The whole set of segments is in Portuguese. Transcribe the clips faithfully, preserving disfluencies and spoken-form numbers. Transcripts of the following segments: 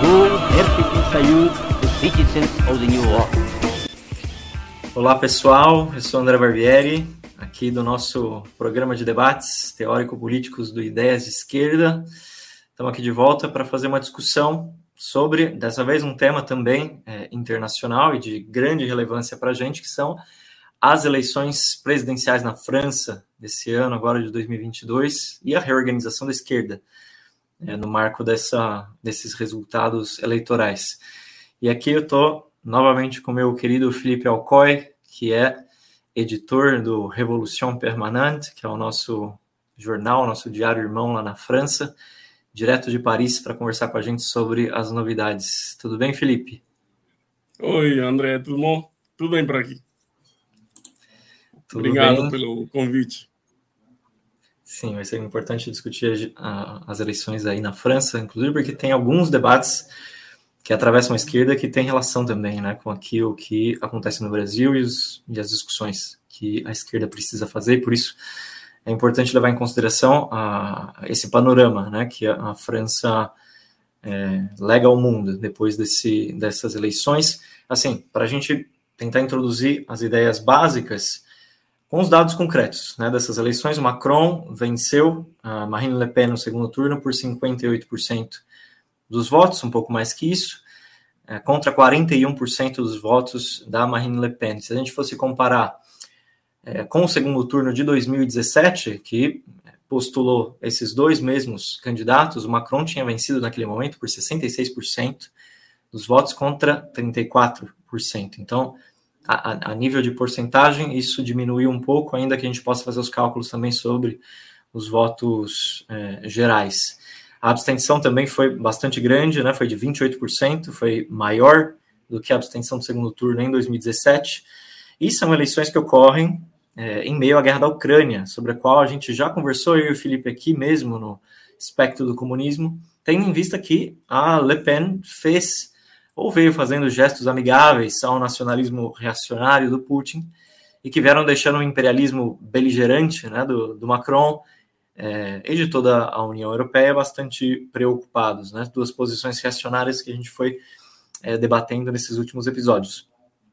who have to salute the citizens of the new world. Olá pessoal, eu sou André Barbieri, aqui do nosso programa de debates teórico-políticos do Ideias de Esquerda. Estamos aqui de volta para fazer uma discussão sobre, dessa vez, um tema também é, internacional e de grande relevância para a gente, que são as eleições presidenciais na França desse ano, agora de dois mil e vinte e dois, e a reorganização da esquerda, é, no marco dessa, desses resultados eleitorais. E aqui eu estou novamente com o meu querido Felipe Alcoy, que é editor do Révolution Permanente, que é o nosso jornal, nosso diário irmão lá na França, direto de Paris, para conversar com a gente sobre as novidades. Tudo bem, Felipe? Oi, André, tudo bom? Tudo bem por aqui. Tudo Obrigado bem? pelo convite. Sim, vai ser importante discutir a, as eleições aí na França, inclusive porque tem alguns debates que atravessam a esquerda que tem relação também, né, com aquilo que acontece no Brasil e, os, e as discussões que a esquerda precisa fazer, e por isso é importante levar em consideração a, esse panorama, né, que a, a França é, lega ao mundo depois desse, dessas eleições. Assim, para a gente tentar introduzir as ideias básicas com os dados concretos, né, dessas eleições, o Macron venceu a Marine Le Pen no segundo turno por cinquenta e oito por cento dos votos, um pouco mais que isso, é, contra quarenta e um por cento dos votos da Marine Le Pen. Se a gente fosse comparar é, com o segundo turno de dois mil e dezessete, que postulou esses dois mesmos candidatos, o Macron tinha vencido naquele momento por sessenta e seis por cento dos votos contra trinta e quatro por cento. Então, a, a nível de porcentagem, isso diminuiu um pouco, ainda que a gente possa fazer os cálculos também sobre os votos é, gerais. A abstenção também foi bastante grande, né? Foi de vinte e oito por cento, foi maior do que a abstenção do segundo turno em dois mil e dezessete. E são eleições que ocorrem é, em meio à guerra da Ucrânia, sobre a qual a gente já conversou, eu e o Felipe aqui mesmo, no espectro do comunismo, tendo em vista que a Le Pen fez, ou veio fazendo gestos amigáveis ao nacionalismo reacionário do Putin, e que vieram deixando o imperialismo beligerante, né, do, do Macron, É, e de toda a União Europeia bastante preocupados, né? Duas posições reacionárias que a gente foi é, debatendo nesses últimos episódios.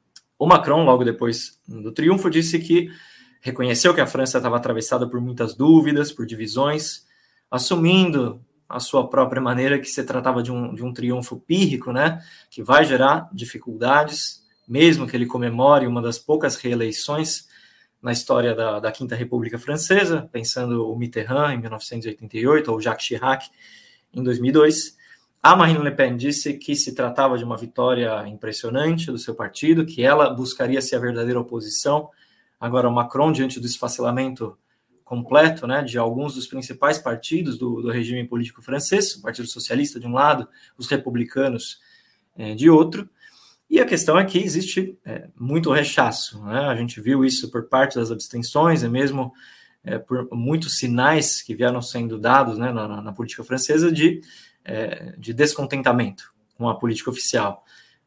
O Macron, logo depois do triunfo, disse que reconheceu que a França estava atravessada por muitas dúvidas, por divisões, assumindo a sua própria maneira que se tratava de um, de um triunfo pírrico, né? Que vai gerar dificuldades, mesmo que ele comemore uma das poucas reeleições na história da, da Quinta República Francesa, pensando o Mitterrand em mil novecentos e oitenta e oito, ou Jacques Chirac em dois mil e dois. A Marine Le Pen disse que se tratava de uma vitória impressionante do seu partido, que ela buscaria ser a verdadeira oposição. Agora, o Macron, diante do esfacelamento completo, né, de alguns dos principais partidos do, do regime político francês, o Partido Socialista de um lado, os republicanos é, de outro. E a questão é que existe é, muito rechaço, né? A gente viu isso por parte das abstenções, e mesmo é, por muitos sinais que vieram sendo dados, né, na, na política francesa de, é, de descontentamento com a política oficial,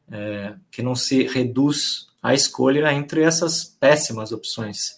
é, que não se reduz à escolha entre essas péssimas opções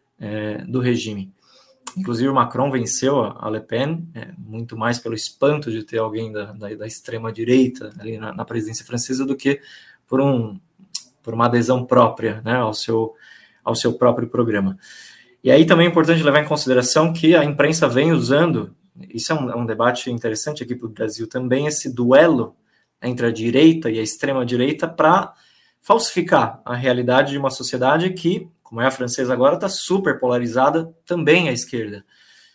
é, do regime. Inclusive o Macron venceu a Le Pen, é, muito mais pelo espanto de ter alguém da, da, da extrema-direita ali na, na presidência francesa do que por, um, por uma adesão própria, né, ao, seu, ao seu próprio programa. E aí também é importante levar em consideração que a imprensa vem usando, isso é um, é um debate interessante aqui para o Brasil também, esse duelo entre a direita e a extrema-direita para falsificar a realidade de uma sociedade que, como é a francesa agora, está super polarizada também à esquerda.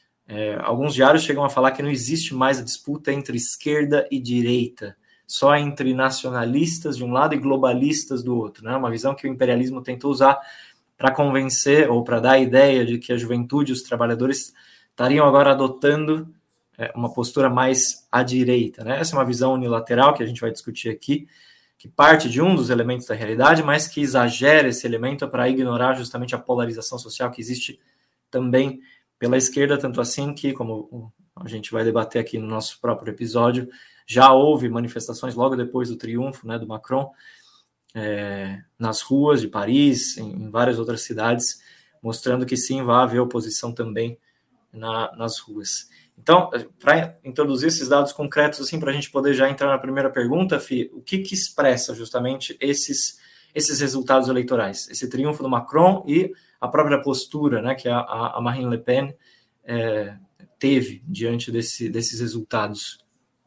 É, alguns diários chegam a falar que não existe mais a disputa entre esquerda e direita, só entre nacionalistas de um lado e globalistas do outro, né? Uma visão que o imperialismo tentou usar para convencer ou para dar a ideia de que a juventude e os trabalhadores estariam agora adotando é, uma postura mais à direita, né? Essa é uma visão unilateral que a gente vai discutir aqui, que parte de um dos elementos da realidade, mas que exagera esse elemento para ignorar justamente a polarização social que existe também pela esquerda, tanto assim que, como a gente vai debater aqui no nosso próprio episódio, já houve manifestações logo depois do triunfo, né, do Macron, é, nas ruas de Paris, em, em várias outras cidades, mostrando que sim, vai haver oposição também na, nas ruas. Então, para introduzir esses dados concretos, assim, para a gente poder já entrar na primeira pergunta, Fih, o que, que expressa justamente esses, esses resultados eleitorais? Esse triunfo do Macron e a própria postura, né, que a, a Marine Le Pen é, teve diante desse, desses resultados?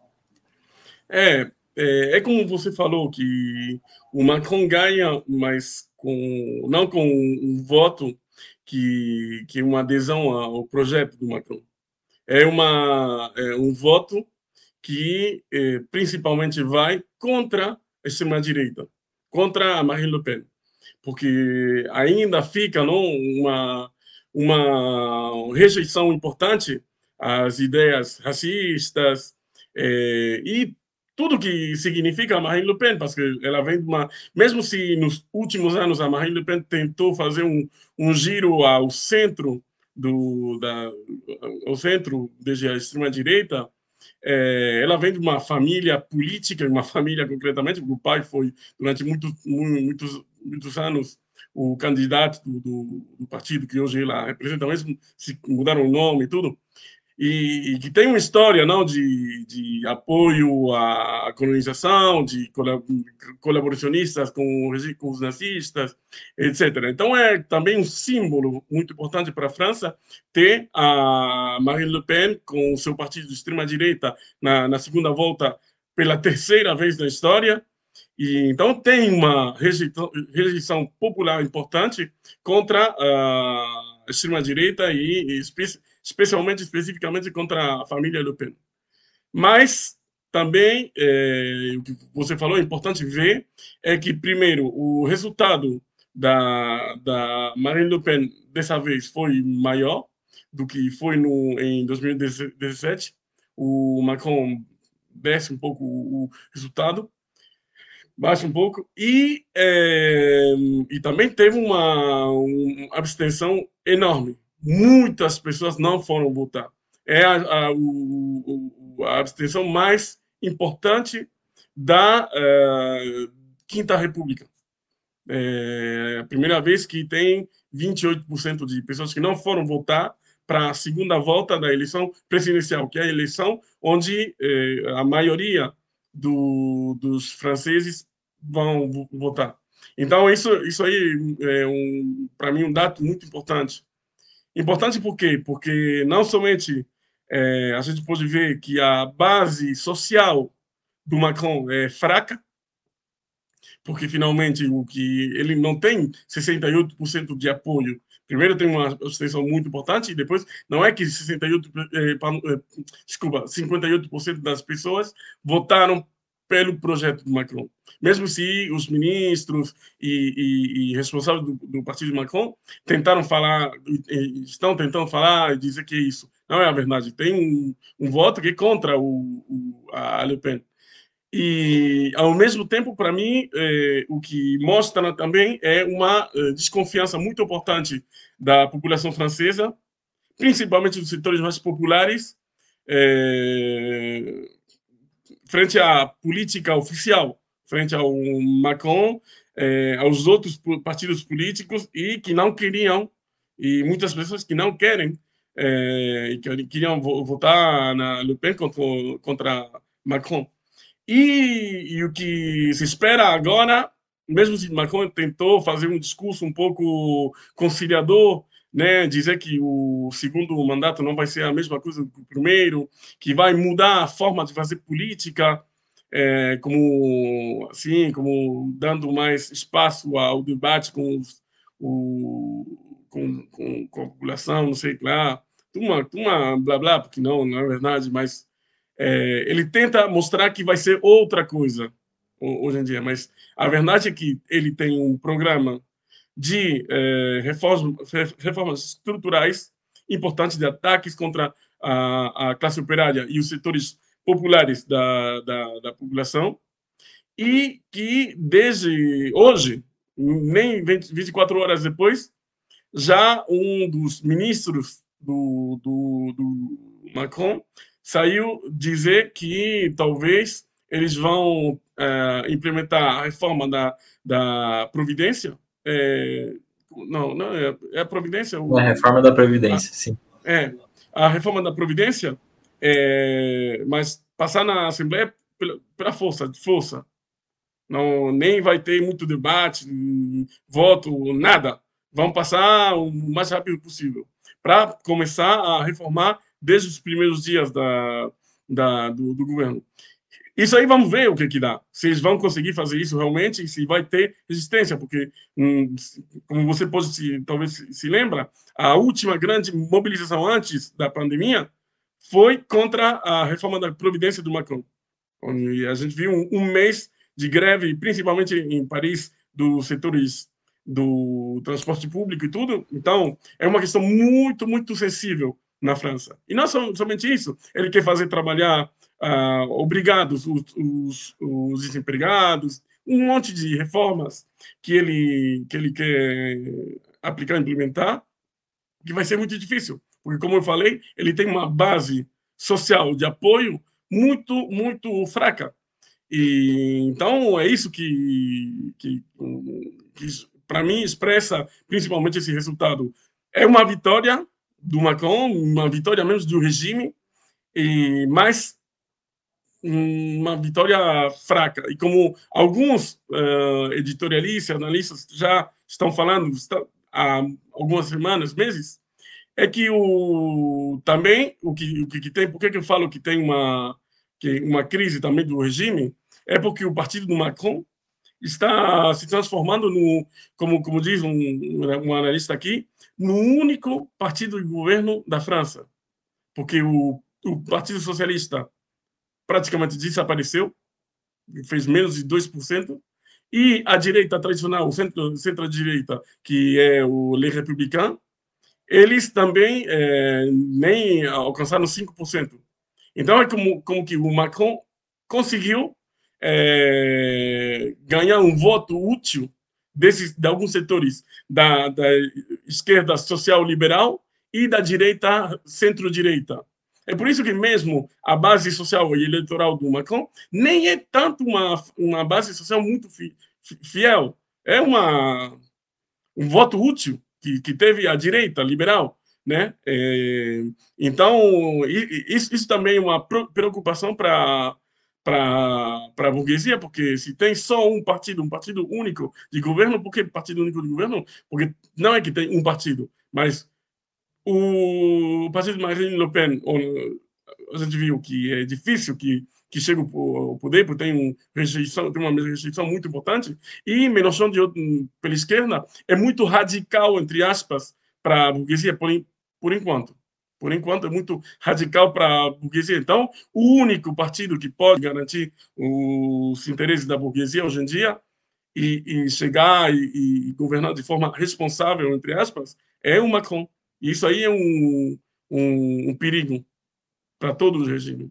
É, é, é como você falou, que o Macron ganha, mas com, não com um voto que, que é uma adesão ao projeto do Macron. É, uma, é um voto que eh, principalmente vai contra a extrema-direita, contra a Marine Le Pen, porque ainda fica não, uma, uma rejeição importante às ideias racistas eh, e tudo que significa a Marine Le Pen, porque ela vem de uma... Mesmo se nos últimos anos a Marine Le Pen tentou fazer um, um giro ao centro, do, da, ao centro desde a extrema-direita, é, ela vem de uma família política, uma família concretamente, porque o pai foi, durante muito, muitos, muitos anos, o candidato do, do, do partido que hoje ela representa, mesmo se mudaram o nome e tudo, e, e que tem uma história não de, de apoio à colonização, de colaboracionistas com, com os nazistas, etcétera. Então é também um símbolo muito importante para a França ter a Marine Le Pen com o seu partido de extrema-direita na, na segunda volta pela terceira vez na história. E, então tem uma rejeição, rejeição popular importante contra a extrema-direita e, e espe especialmente, especificamente contra a família Le Pen. Mas também, é, o que você falou, é importante ver, é que, primeiro, o resultado da, da Marine Le Pen dessa vez foi maior do que foi no, em dois mil e dezessete. O Macron desce um pouco o, o resultado, baixa um pouco, e, é, e também teve uma, uma abstenção enorme. Muitas pessoas não foram votar. É a, a, o, a abstenção mais importante da uh, Quinta República. É a primeira vez que tem vinte e oito por cento de pessoas que não foram votar para a segunda volta da eleição presidencial, que é a eleição onde eh, a maioria do, dos franceses vão votar. Então, isso, isso aí é, um, para mim, um dado muito importante. Importante por quê? Porque não somente é, a gente pode ver que a base social do Macron é fraca, porque finalmente o que ele não tem sessenta e oito por cento de apoio. Primeiro tem uma abstenção muito importante e depois não é que sessenta e oito por cento, eh, desculpa, cinquenta e oito por cento das pessoas votaram pelo projeto do Macron. Mesmo se os ministros e, e, e responsáveis do, do partido Macron tentaram falar, estão tentando falar e dizer que é isso. Não é a verdade. Tem um, um voto que é contra o, o, a Le Pen. E, ao mesmo tempo, para mim, eh, o que mostra também é uma eh, desconfiança muito importante da população francesa, principalmente dos setores mais populares, eh, frente à política oficial, frente ao Macron, eh, aos outros partidos políticos, e que não queriam, e muitas pessoas que não querem, eh, que queriam votar na Le Pen contra, contra Macron. E, e o que se espera agora, mesmo se Macron tentou fazer um discurso um pouco conciliador, né, dizer que o segundo mandato não vai ser a mesma coisa que o primeiro, que vai mudar a forma de fazer política, é, como assim, como dando mais espaço ao debate com, os, o, com, com, com a população, não sei lá, uma, uma blá blá, porque não, não é verdade, mas é, ele tenta mostrar que vai ser outra coisa hoje em dia, mas a verdade é que ele tem um programa de eh, reformas, reformas estruturais importantes, de ataques contra a, a classe operária e os setores populares da, da, da população, e que desde hoje, nem vinte, vinte e quatro horas depois, já um dos ministros do, do, do Macron saiu dizer que talvez eles vão é, implementar a reforma da, da Previdência. É, não, não, é, é a Previdência? O, a reforma da Previdência, a, sim. É, a reforma da Previdência, é, mas passar na Assembleia pela, pela força, de força. Não, nem vai ter muito debate, voto, nada. Vão passar o mais rápido possível para começar a reformar desde os primeiros dias da, da, do, do governo. Isso aí vamos ver o que que dá. Se eles vão conseguir fazer isso realmente, se vai ter resistência, porque, hum, como você pode se, talvez se, se lembra, a última grande mobilização antes da pandemia foi contra a reforma da Previdência do Macron. Onde a gente viu um, um mês de greve, principalmente em Paris, dos setores do transporte público e tudo. Então, é uma questão muito, muito sensível na França. E não somente isso, ele quer fazer trabalhar ah, obrigados os, os, os desempregados, um monte de reformas que ele, que ele quer aplicar, implementar, que vai ser muito difícil, porque, como eu falei, ele tem uma base social de apoio muito, muito fraca. E, então, é isso que, que, que para mim, expressa principalmente esse resultado. É uma vitória do Macron, uma vitória menos do regime, e mais uma vitória fraca. E como alguns uh, editorialistas, analistas já estão falando está, há algumas semanas, meses, é que o, também, o que, o que tem, por que eu falo que tem uma, que uma crise também do regime, é porque o partido do Macron está se transformando, no, como, como diz um, um analista aqui, no único partido de governo da França. Porque o, o Partido Socialista praticamente desapareceu, fez menos de dois por cento, e a direita tradicional, o centro, centro-direita, que é o Les Républicains, eles também é, nem alcançaram cinco por cento. Então, é como, como que o Macron conseguiu é, ganhar um voto útil desses, de alguns setores da, da esquerda social-liberal e da direita centro-direita. É por isso que mesmo a base social e eleitoral do Macron nem é tanto uma, uma base social muito fi, fiel. É uma, um voto útil que, que teve a direita liberal, né? É, então, isso, isso também é uma preocupação para para a burguesia, porque se tem só um partido, um partido único de governo, por que partido único de governo? Porque não é que tem um partido, mas o partido de Marine Le Pen, a gente viu que é difícil que, que chegue ao poder, porque tem, um rejeição, tem uma rejeição muito importante, e Mélenchon, de, pela esquerda, é muito radical, entre aspas, para a burguesia, por, por enquanto. Por enquanto, é muito radical para a burguesia. Então, o único partido que pode garantir os interesses da burguesia hoje em dia e, e chegar e, e governar de forma responsável, entre aspas, é o Macron. E isso aí é um, um, um perigo para todo o regime.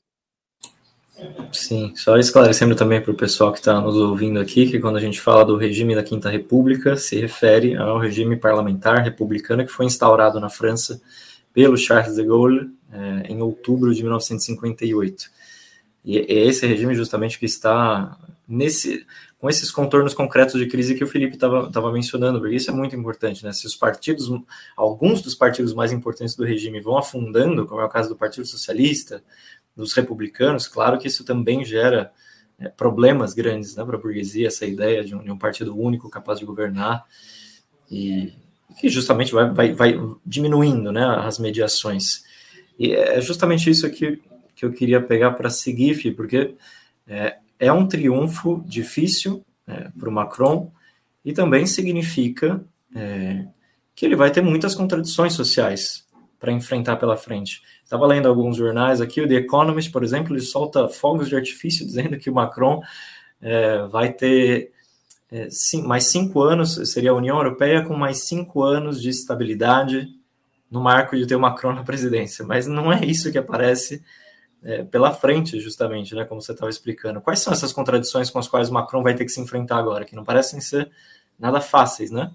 Sim, só esclarecendo também para o pessoal que está nos ouvindo aqui, que quando a gente fala do regime da Quinta República, se refere ao regime parlamentar republicano que foi instaurado na França pelo Charles de Gaulle é, em outubro de mil novecentos e cinquenta e oito. E é esse regime justamente que está nesse, com esses contornos concretos de crise que o Felipe estava mencionando, porque isso é muito importante, né? Se os partidos, alguns dos partidos mais importantes do regime vão afundando, como é o caso do Partido Socialista, dos republicanos, claro que isso também gera é, problemas grandes, né, para a burguesia, essa ideia de um, de um partido único capaz de governar, e que justamente vai, vai, vai diminuindo, né, as mediações. E é justamente isso aqui que eu queria pegar para seguir, Fih, porque é, é um triunfo difícil é, para o Macron e também significa é, que ele vai ter muitas contradições sociais para enfrentar pela frente. Estava lendo alguns jornais aqui, o The Economist, por exemplo, ele solta fogos de artifício dizendo que o Macron é, vai ter é, sim, mais cinco anos, seria a União Europeia com mais cinco anos de estabilidade no marco de ter o Macron na presidência, mas não é isso que aparece é, pela frente, justamente, né, como você estava explicando. Quais são essas contradições com as quais o Macron vai ter que se enfrentar agora, que não parecem ser nada fáceis, né?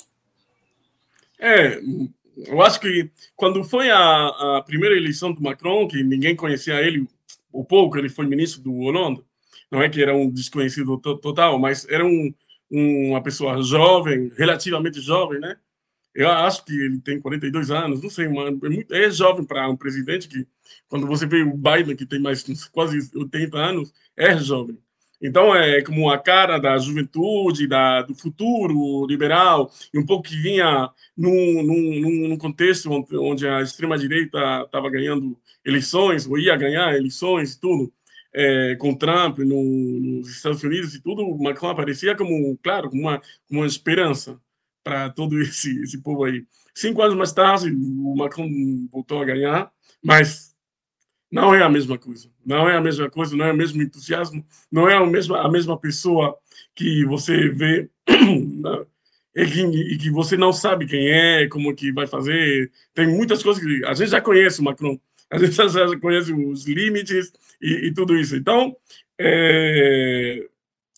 É, eu acho que quando foi a, a primeira eleição do Macron, que ninguém conhecia ele, ou pouco, ele foi ministro do Hollande, não é que era um desconhecido total, mas era um, uma pessoa jovem, relativamente jovem, né? Eu acho que ele tem quarenta e dois anos, não sei, mano, é, muito, é jovem para um presidente que, quando você vê o Biden, que tem mais quase oitenta anos, é jovem. Então, é como a cara da juventude, da, do futuro liberal, e um pouco que vinha num, num, num contexto onde a extrema-direita estava ganhando eleições, ou ia ganhar eleições e tudo, é, com Trump no, nos Estados Unidos e tudo, o Macron aparecia como, claro, como uma, como uma esperança para todo esse, esse povo aí. Cinco anos mais tarde, o Macron voltou a ganhar, mas não é a mesma coisa. Não é a mesma coisa, não é o mesmo entusiasmo, não é a mesma, a mesma pessoa que você vê e que, e que você não sabe quem é, como que vai fazer. Tem muitas coisas que a gente já conhece o Macron, a gente já conhece os limites e, e tudo isso. Então, é,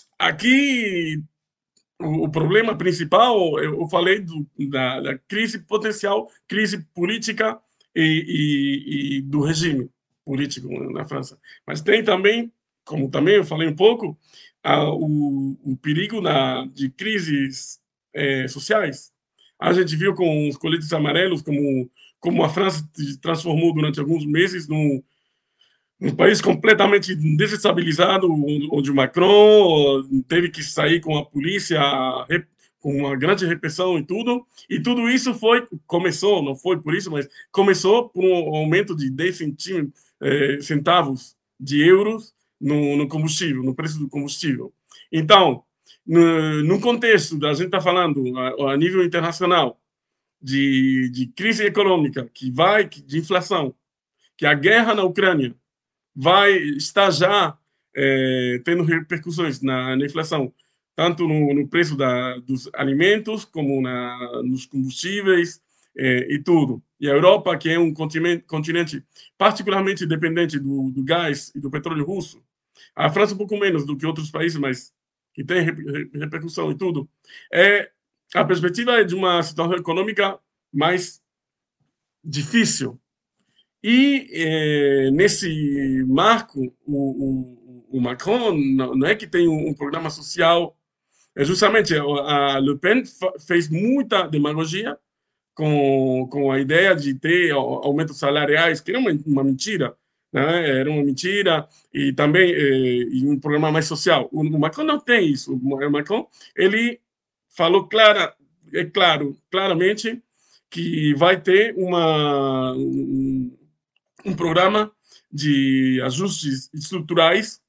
aqui o, o problema principal, eu falei do, da, da crise potencial, crise política e, e, e do regime político na França. Mas tem também, como também eu falei um pouco, a, o, o perigo na, de crises é, sociais. A gente viu com os coletes amarelos como, como a França se transformou durante alguns meses num, num país completamente desestabilizado, onde o Macron teve que sair com a polícia, com uma grande repressão e tudo. E tudo isso foi, começou, não foi por isso, mas começou por um aumento de dez centavos de euros no, no combustível, no preço do combustível. Então, no, no contexto da gente está falando a, a nível internacional de, de crise econômica que vai, de inflação, que a guerra na Ucrânia vai estar já é, tendo repercussões na, na inflação, tanto no, no preço da, dos alimentos como na, nos combustíveis é, e tudo. E a Europa, que é um continente, continente particularmente dependente do, do gás e do petróleo russo, a França um pouco menos do que outros países, mas que tem repercussão e tudo, é, a perspectiva é de uma situação econômica mais difícil. E é, nesse marco, o, o, o Macron não, não é que tem um, um programa social, é justamente a Le Pen fez muita demagogia com, com a ideia de ter aumentos salariais, que era uma, uma mentira, né? Era uma mentira, e também é, e um programa mais social. O, o Macron não tem isso. O Macron, ele falou clara, é claro, claramente que vai ter uma, um, um programa de ajustes estruturais,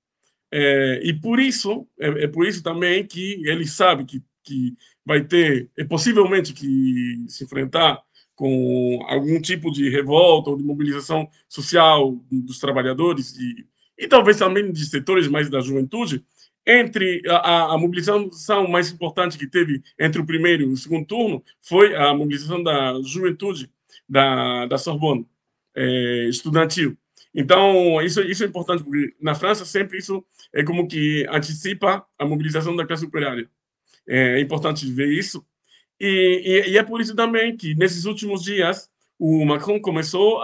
é, e por isso, é, é por isso também que ele sabe que, que vai ter, é possivelmente que se enfrentar com algum tipo de revolta ou de mobilização social dos trabalhadores e, e talvez também de setores mais da juventude. Entre a, a mobilização mais importante que teve entre o primeiro e o segundo turno foi a mobilização da juventude da, da Sorbonne, é, estudantil. Então, isso, isso é importante, porque na França sempre isso é como que antecipa a mobilização da classe operária. É importante ver isso. E, e, e é por isso também que, nesses últimos dias, o Macron começou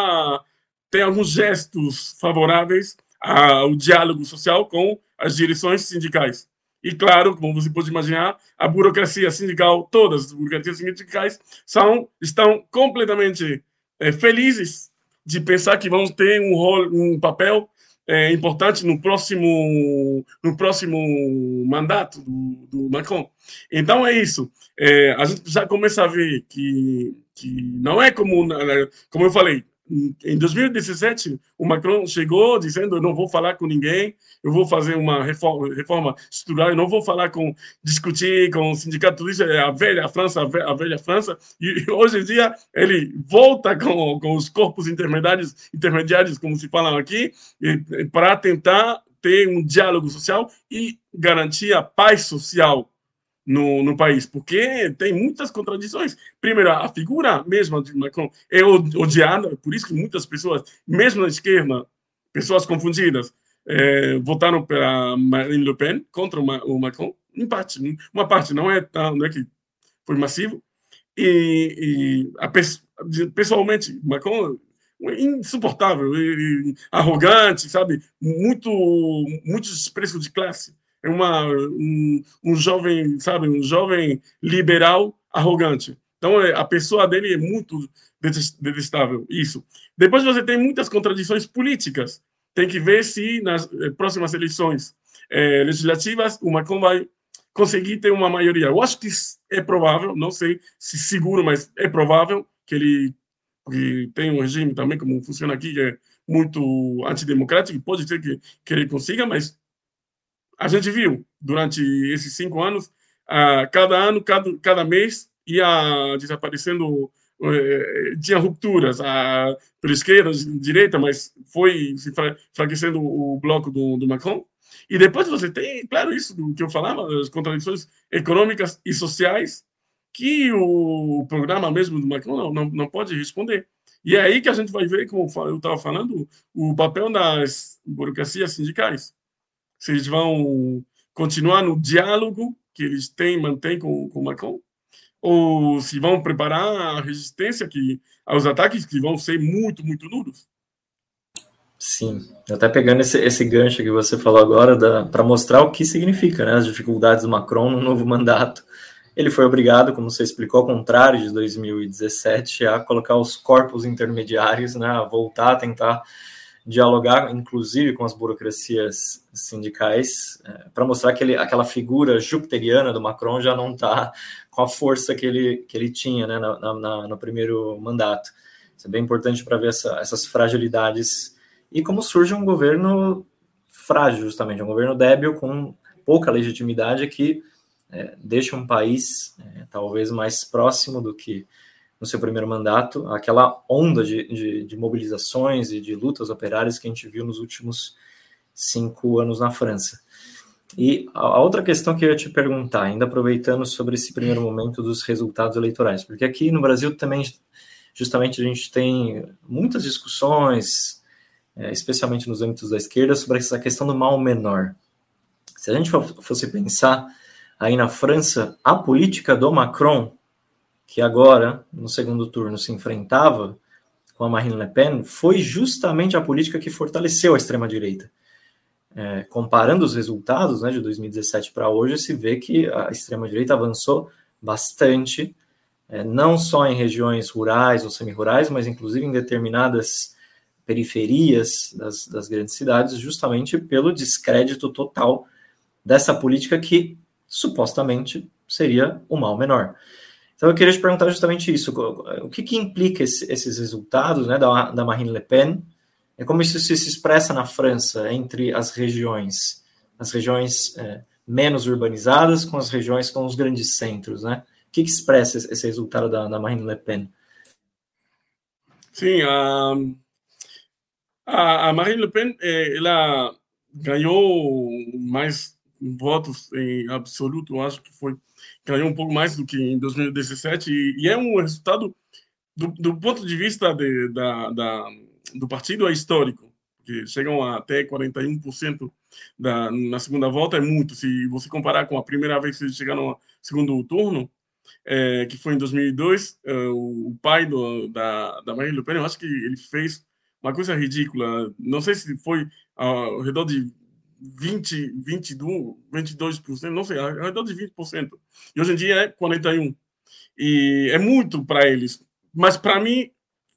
a ter alguns gestos favoráveis ao diálogo social com as direções sindicais. E, claro, como você pode imaginar, a burocracia sindical, todas as burocracias sindicais, são, estão completamente é, felizes de pensar que vão ter um rol, um papel é, importante no próximo, no próximo mandato do, do Macron. Então, é isso. É, a gente já começa a ver que, que não é como, como eu falei, em dois mil e dezessete, o Macron chegou dizendo: eu não vou falar com ninguém, eu vou fazer uma reforma, reforma estrutural, eu não vou falar com, discutir com o sindicato, tudo isso é a velha França, a velha, a velha França. E hoje em dia ele volta com, com os corpos intermediários, intermediários, como se falam aqui, para tentar ter um diálogo social e garantir a paz social No, no país, porque tem muitas contradições. Primeiro, a figura mesma de Macron é odiada, por isso que muitas pessoas, mesmo na esquerda, pessoas confundidas, é, votaram para Marine Le Pen contra o Macron, em parte, uma parte, não é, não é que foi massivo. E, e a, pessoalmente, Macron é insuportável, e, e arrogante, sabe? Muito, muito desprezo de classe. É uma, um, um jovem, sabe, um jovem liberal arrogante. Então, a pessoa dele é muito detestável, isso. Depois você tem muitas contradições políticas. Tem que ver se nas próximas eleições eh, legislativas o Macron vai conseguir ter uma maioria. Eu acho que é provável, não sei se seguro, mas é provável que ele que tem um regime também, como funciona aqui, que é muito antidemocrático, pode ser que, que ele consiga, mas a gente viu durante esses cinco anos, a cada ano, cada, cada mês, ia desaparecendo, eh, tinha rupturas, a, pela esquerda, direita, mas foi se enfraquecendo o bloco do, do Macron. E depois você tem, claro, isso do que eu falava, as contradições econômicas e sociais, que o programa mesmo do Macron não, não, não pode responder. E é aí que a gente vai ver, como eu estava falando, o papel das burocracias sindicais. Se eles vão continuar no diálogo que eles têm, mantêm com, com o Macron, ou se vão preparar a resistência que, aos ataques que vão ser muito, muito duros. Sim, até pegando esse, esse gancho que você falou agora, para mostrar o que significa, né, as dificuldades do Macron no novo mandato. Ele foi obrigado, como você explicou, ao contrário de dois mil e dezessete, a colocar os corpos intermediários, né, a voltar a tentar dialogar, inclusive, com as burocracias sindicais, é, para mostrar que ele, aquela figura jupiteriana do Macron já não está com a força que ele, que ele tinha, né, na, na, no primeiro mandato. Isso é bem importante para ver essa, essas fragilidades e como surge um governo frágil, justamente, um governo débil com pouca legitimidade que é, deixa um país é, talvez mais próximo do que no seu primeiro mandato, aquela onda de, de, de mobilizações e de lutas operárias que a gente viu nos últimos cinco anos na França. E a outra questão que eu ia te perguntar, ainda aproveitando sobre esse primeiro momento dos resultados eleitorais, porque aqui no Brasil também, justamente, a gente tem muitas discussões, é, especialmente nos âmbitos da esquerda, sobre essa questão do mal menor. Se a gente fosse pensar aí na França, a política do Macron, que agora, no segundo turno, se enfrentava com a Marine Le Pen, foi justamente a política que fortaleceu a extrema-direita. É, comparando os resultados, né, de dois mil e dezessete para hoje, se vê que a extrema-direita avançou bastante, é, não só em regiões rurais ou semi-rurais, mas inclusive em determinadas periferias das, das grandes cidades, justamente pelo descrédito total dessa política que, supostamente, seria o mal menor. Então, eu queria te perguntar justamente isso. O que, que implica esse, esses resultados, né, da, da Marine Le Pen? É como isso se expressa na França entre as regiões, as regiões é, menos urbanizadas com as regiões com os grandes centros, né? O que, que expressa esse resultado da, da Marine Le Pen? Sim, a, a, a Marine Le Pen, ela ganhou mais votos em absoluto, eu acho que foi, ganhou um pouco mais do que em dois mil e dezessete, e, e é um resultado, do, do ponto de vista de, da, da, do partido, é histórico, porque chegam a até quarenta e um por cento da, na segunda volta, é muito. Se você comparar com a primeira vez que eles chegaram ao segundo turno, é, que foi em dois mil e dois, é, o, o pai do, da, da Marine Le Pen, eu acho que ele fez uma coisa ridícula, não sei se foi ao redor de vinte, vinte e dois, vinte e dois por cento, não sei, ao redor de vinte por cento. E hoje em dia é quarenta e um por cento. E é muito para eles. Mas para mim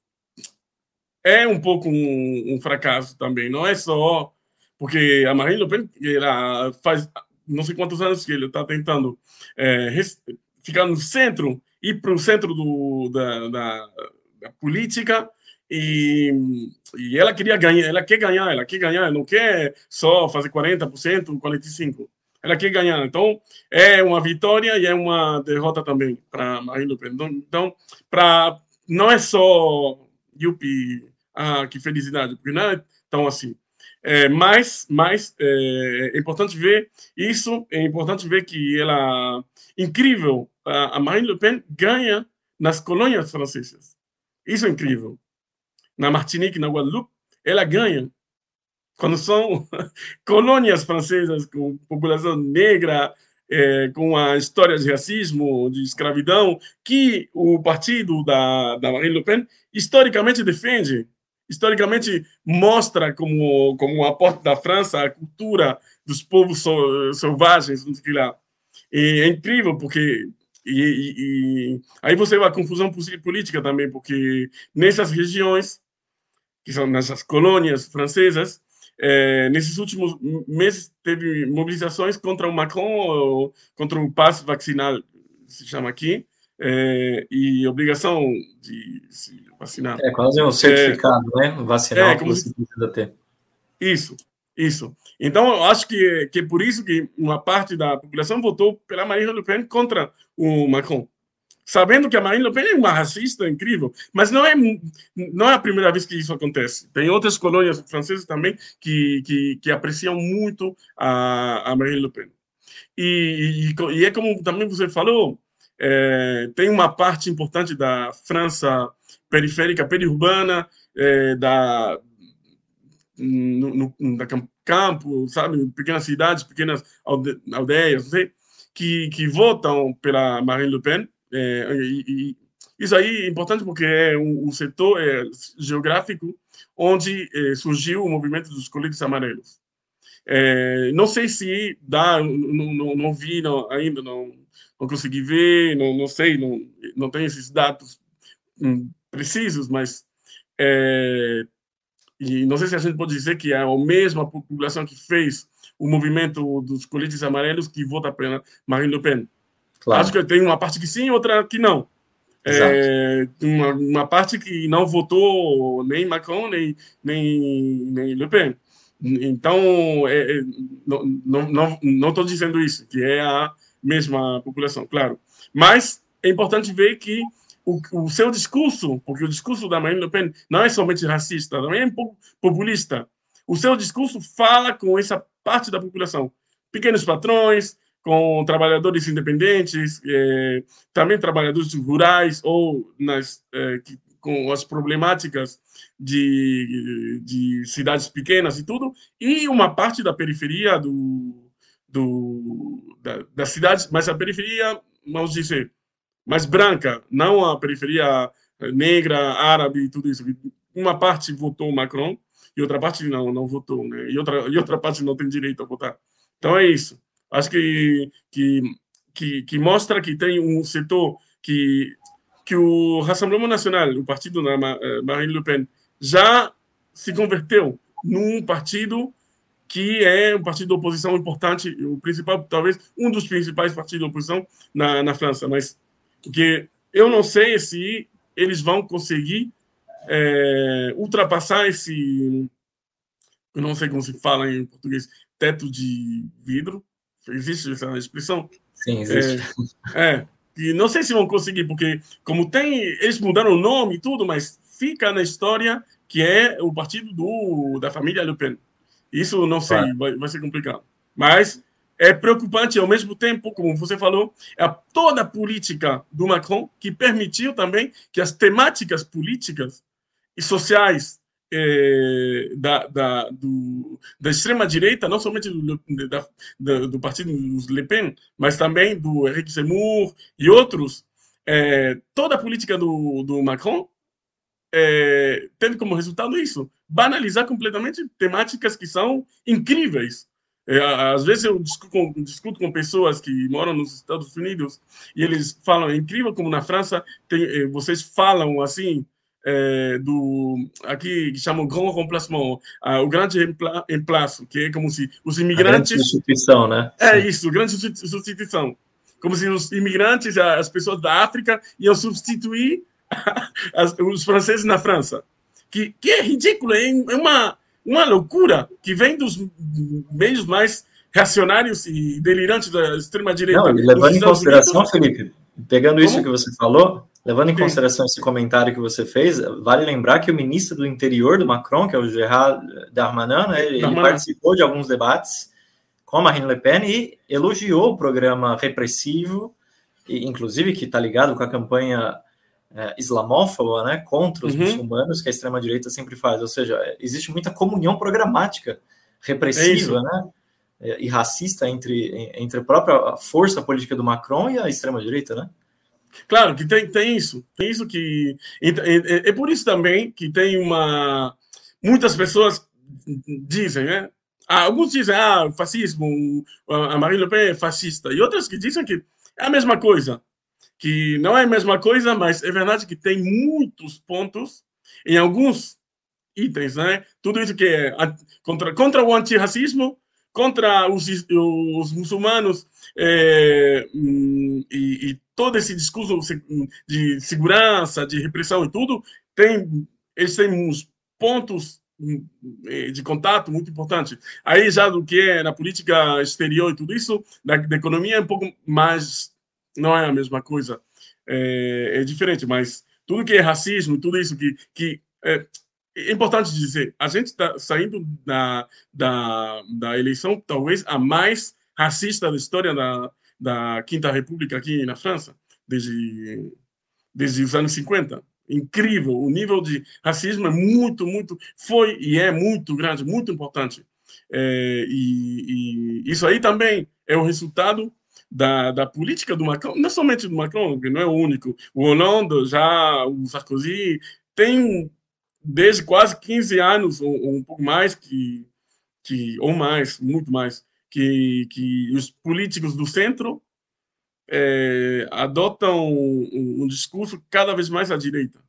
é um pouco um, um fracasso também. Não é só porque a Marine Le Pen, ela faz não sei quantos anos que ele está tentando é, ficar no centro, ir para o centro do, da, da, da política. E, e ela queria ganhar, ela quer ganhar, ela quer ganhar, não quer só fazer quarenta por cento, quarenta e cinco por cento. Ela quer ganhar. Então, é uma vitória e é uma derrota também para Marine Le Pen. Então, pra, não é só yupi, ah, que felicidade, porque não é tão assim. É, mas mas é, é importante ver isso, é importante ver que ela, incrível, a, a Marine Le Pen ganha nas colônias francesas. Isso é incrível. Na Martinique, na Guadeloupe, ela ganha. Quando são colônias francesas com população negra, é, com a história de racismo, de escravidão, que o partido da, da Marine Le Pen historicamente defende, historicamente mostra como, como um aporte da França à cultura dos povos selvagens, não sei lá. E é incrível, porque e, e, e aí você vai a confusão política também, porque nessas regiões, que são nessas colônias francesas, é, nesses últimos meses teve mobilizações contra o Macron, contra o passe vacinal, se chama aqui, é, e obrigação de se vacinar. É quase um certificado, é, né? Vacinal é, que você se... precisa ter. Isso, isso. Então, eu acho que, que é por isso que uma parte da população votou pela Marine Le Pen contra o Macron. Sabendo que a Marine Le Pen é uma racista incrível, mas não é, não é a primeira vez que isso acontece. Tem outras colônias francesas também que, que, que apreciam muito a, a Marine Le Pen. E, e, e é como também você falou, é, tem uma parte importante da França periférica, periurbana, é, da, no, no, da campo, sabe, pequenas cidades, pequenas alde, aldeias, não sei, que, que votam pela Marine Le Pen. É, e, e, isso aí é importante porque é um, um setor é, geográfico onde é, surgiu o movimento dos coletes amarelos. É, não sei se dá, não, não, não vi não, ainda, não, não consegui ver, não, não sei, não, não tenho esses dados hum, precisos, mas é, e não sei se a gente pode dizer que é a mesma população que fez o movimento dos coletes amarelos que vota pela Marine Le Pen. Claro. Acho que tem uma parte que sim, outra que não. É, uma, uma parte que não votou nem Macron, nem, nem, nem Le Pen. Então, é, é, não estou dizendo isso, que é a mesma população, claro. Mas é importante ver que o, o seu discurso, porque o discurso da Marine Le Pen não é somente racista, também é um pouco populista. O seu discurso fala com essa parte da população. Pequenos patrões, com trabalhadores independentes, eh, também trabalhadores rurais ou nas, eh, que, com as problemáticas de, de cidades pequenas e tudo, e uma parte da periferia do, do, da, das cidades, mas a periferia, vamos dizer, mais branca, não a periferia negra, árabe e tudo isso. Uma parte votou Macron e outra parte não, não votou, né? E outra, e outra parte não tem direito a votar. Então é isso. Acho que, que, que, que mostra que tem um setor que, que o Rassemblement Nacional, o partido da Marine Le Pen, já se converteu num partido que é um partido de oposição importante, o principal, talvez um dos principais partidos de oposição na, na França. Mas que eu não sei se eles vão conseguir é, ultrapassar esse, eu não sei como se fala em português, teto de vidro. Existe essa expressão? Sim, existe. É, é, e não sei se vão conseguir, porque como tem, eles mudaram o nome e tudo, mas fica na história que é o partido do, da família Le Pen. Isso não sei, claro. vai, vai ser complicado. Mas é preocupante ao mesmo tempo, como você falou, é toda a política do Macron que permitiu também que as temáticas políticas e sociais É, da, da, do, da extrema-direita, não somente do, da, da, do partido dos Le Pen, mas também do Éric Zemmour e outros, é, toda a política do, do Macron é, teve como resultado isso, banalizar completamente temáticas que são incríveis. É, às vezes eu discuto com, discuto com pessoas que moram nos Estados Unidos e eles falam, é incrível como na França tem, vocês falam assim, É, do aqui que chamam Grand Remplacement, uh, o grande reemplaço, que é como se os imigrantes... A grande substituição, né? É Sim. isso, grande substituição. Como se os imigrantes, as pessoas da África, iam substituir as, os franceses na França. Que, que é ridículo, é uma, uma loucura que vem dos meios mais reacionários e delirantes da extrema-direita. Não, levando em consideração, Unidos, Felipe, pegando isso como? que você falou... Levando em consideração esse comentário que você fez, vale lembrar que o ministro do interior do Macron, que é o Gérald Darmanin, né, ele, ele participou de alguns debates com a Marine Le Pen e elogiou o programa repressivo, e, inclusive que está ligado com a campanha é, islamófoba, né, contra os uhum. muçulmanos, que a extrema-direita sempre faz. Ou seja, existe muita comunhão programática repressiva, é né, e racista entre, entre a própria força política do Macron e a extrema-direita, né? Claro que tem, tem isso, tem isso que é, é por isso também que tem uma muitas pessoas dizem, né? Ah, alguns dizem ah, o fascismo, a Marine Le Pen é fascista e outras que dizem que é a mesma coisa. que não é a mesma coisa, mas é verdade que tem muitos pontos em alguns itens, né? Tudo isso que é contra, contra o antirracismo, contra os, os muçulmanos é, e, e todo esse discurso de segurança, de repressão e tudo, tem, eles têm uns pontos de contato muito importantes. Aí já do que é na política exterior e tudo isso, da, da economia é um pouco mais, não é a mesma coisa, é, é diferente, mas tudo que é racismo, tudo isso que, que é, é importante dizer, a gente está saindo da, da, da eleição talvez a mais racista da história da, da Quinta República aqui na França, desde, desde os anos cinquenta. Incrível, o nível de racismo é muito, muito, foi e é muito grande, muito importante. É, e, e isso aí também é o resultado da, da política do Macron, não somente do Macron, que não é o único, o Hollande, já o Sarkozy, tem desde quase quinze anos, ou, ou um pouco mais, que, que, ou mais, muito mais, que, que os políticos do centro é, adotam um, um discurso cada vez mais à direita.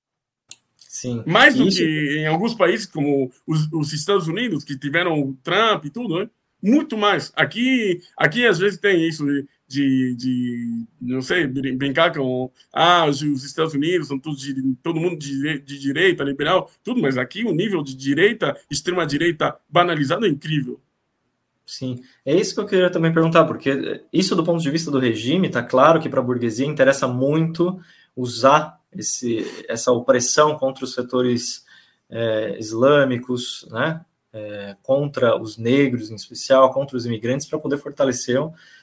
Sim. Mais do Isso... que em alguns países, como os, os Estados Unidos, que tiveram o Trump e tudo, né? Muito mais. Aqui, aqui às vezes tem isso de, de não sei, brincar com ah, os, os Estados Unidos são todos de, todo mundo de, de direita, liberal, tudo, mas aqui o nível de direita, extrema-direita banalizado é incrível. Sim, é isso que eu queria também perguntar, porque isso do ponto de vista do regime, está claro que para a burguesia interessa muito usar esse, essa opressão contra os setores é, islâmicos, né, é, contra os negros em especial, contra os imigrantes, para poder fortalecer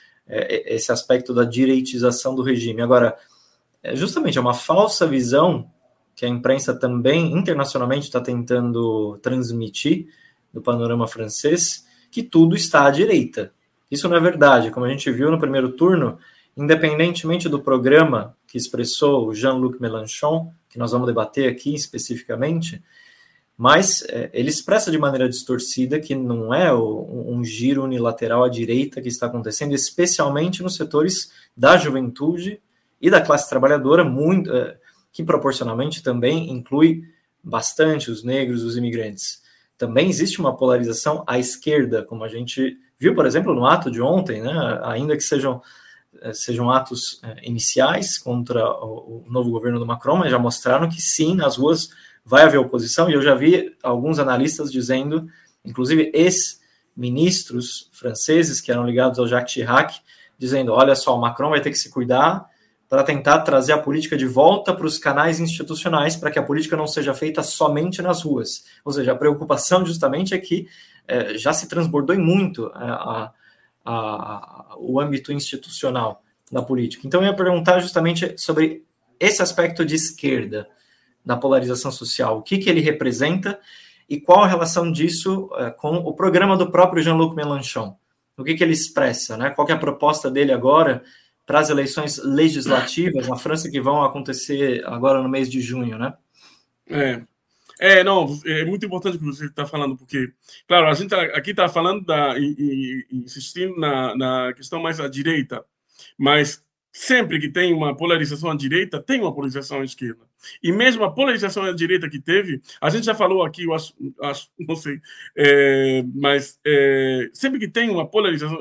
é, esse aspecto da direitização do regime. Agora, é, justamente, é uma falsa visão que a imprensa também internacionalmente está tentando transmitir do panorama francês, que tudo está à direita. Isso não é verdade. Como a gente viu no primeiro turno, independentemente do programa que expressou o Jean-Luc Mélenchon, que nós vamos debater aqui especificamente, mas é, ele expressa de maneira distorcida que não é o, um giro unilateral à direita que está acontecendo, especialmente nos setores da juventude e da classe trabalhadora, muito, é, que proporcionalmente também inclui bastante os negros, os imigrantes. Também existe uma polarização à esquerda, como a gente viu, por exemplo, no ato de ontem, né? Ainda que sejam, sejam atos é, iniciais contra o, o novo governo do Macron, mas já mostraram que sim, nas ruas vai haver oposição, e eu já vi alguns analistas dizendo, inclusive ex-ministros franceses que eram ligados ao Jacques Chirac, dizendo, olha só, o Macron vai ter que se cuidar para tentar trazer a política de volta para os canais institucionais, para que a política não seja feita somente nas ruas. Ou seja, a preocupação justamente é que é, já se transbordou em muito a, a, a, o âmbito institucional da política. Então, eu ia perguntar justamente sobre esse aspecto de esquerda, da polarização social, o que, que ele representa e qual a relação disso é, com o programa do próprio Jean-Luc Mélenchon. O que, que ele expressa, né? Qual que é a proposta dele agora para as eleições legislativas na França que vão acontecer agora no mês de junho, né? É, é não, é muito importante o que você está falando, porque, claro, a gente tá, aqui está falando, da, e, e, insistindo na, na questão mais à direita, mas sempre que tem uma polarização à direita, tem uma polarização à esquerda. E mesmo a polarização à direita que teve, a gente já falou aqui, eu acho, acho não sei, é, mas é, sempre que tem uma polarização...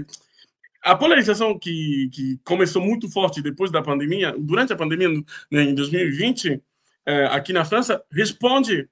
A polarização que, que começou muito forte depois da pandemia, durante a pandemia, né, em dois mil e vinte, é, aqui na França, responde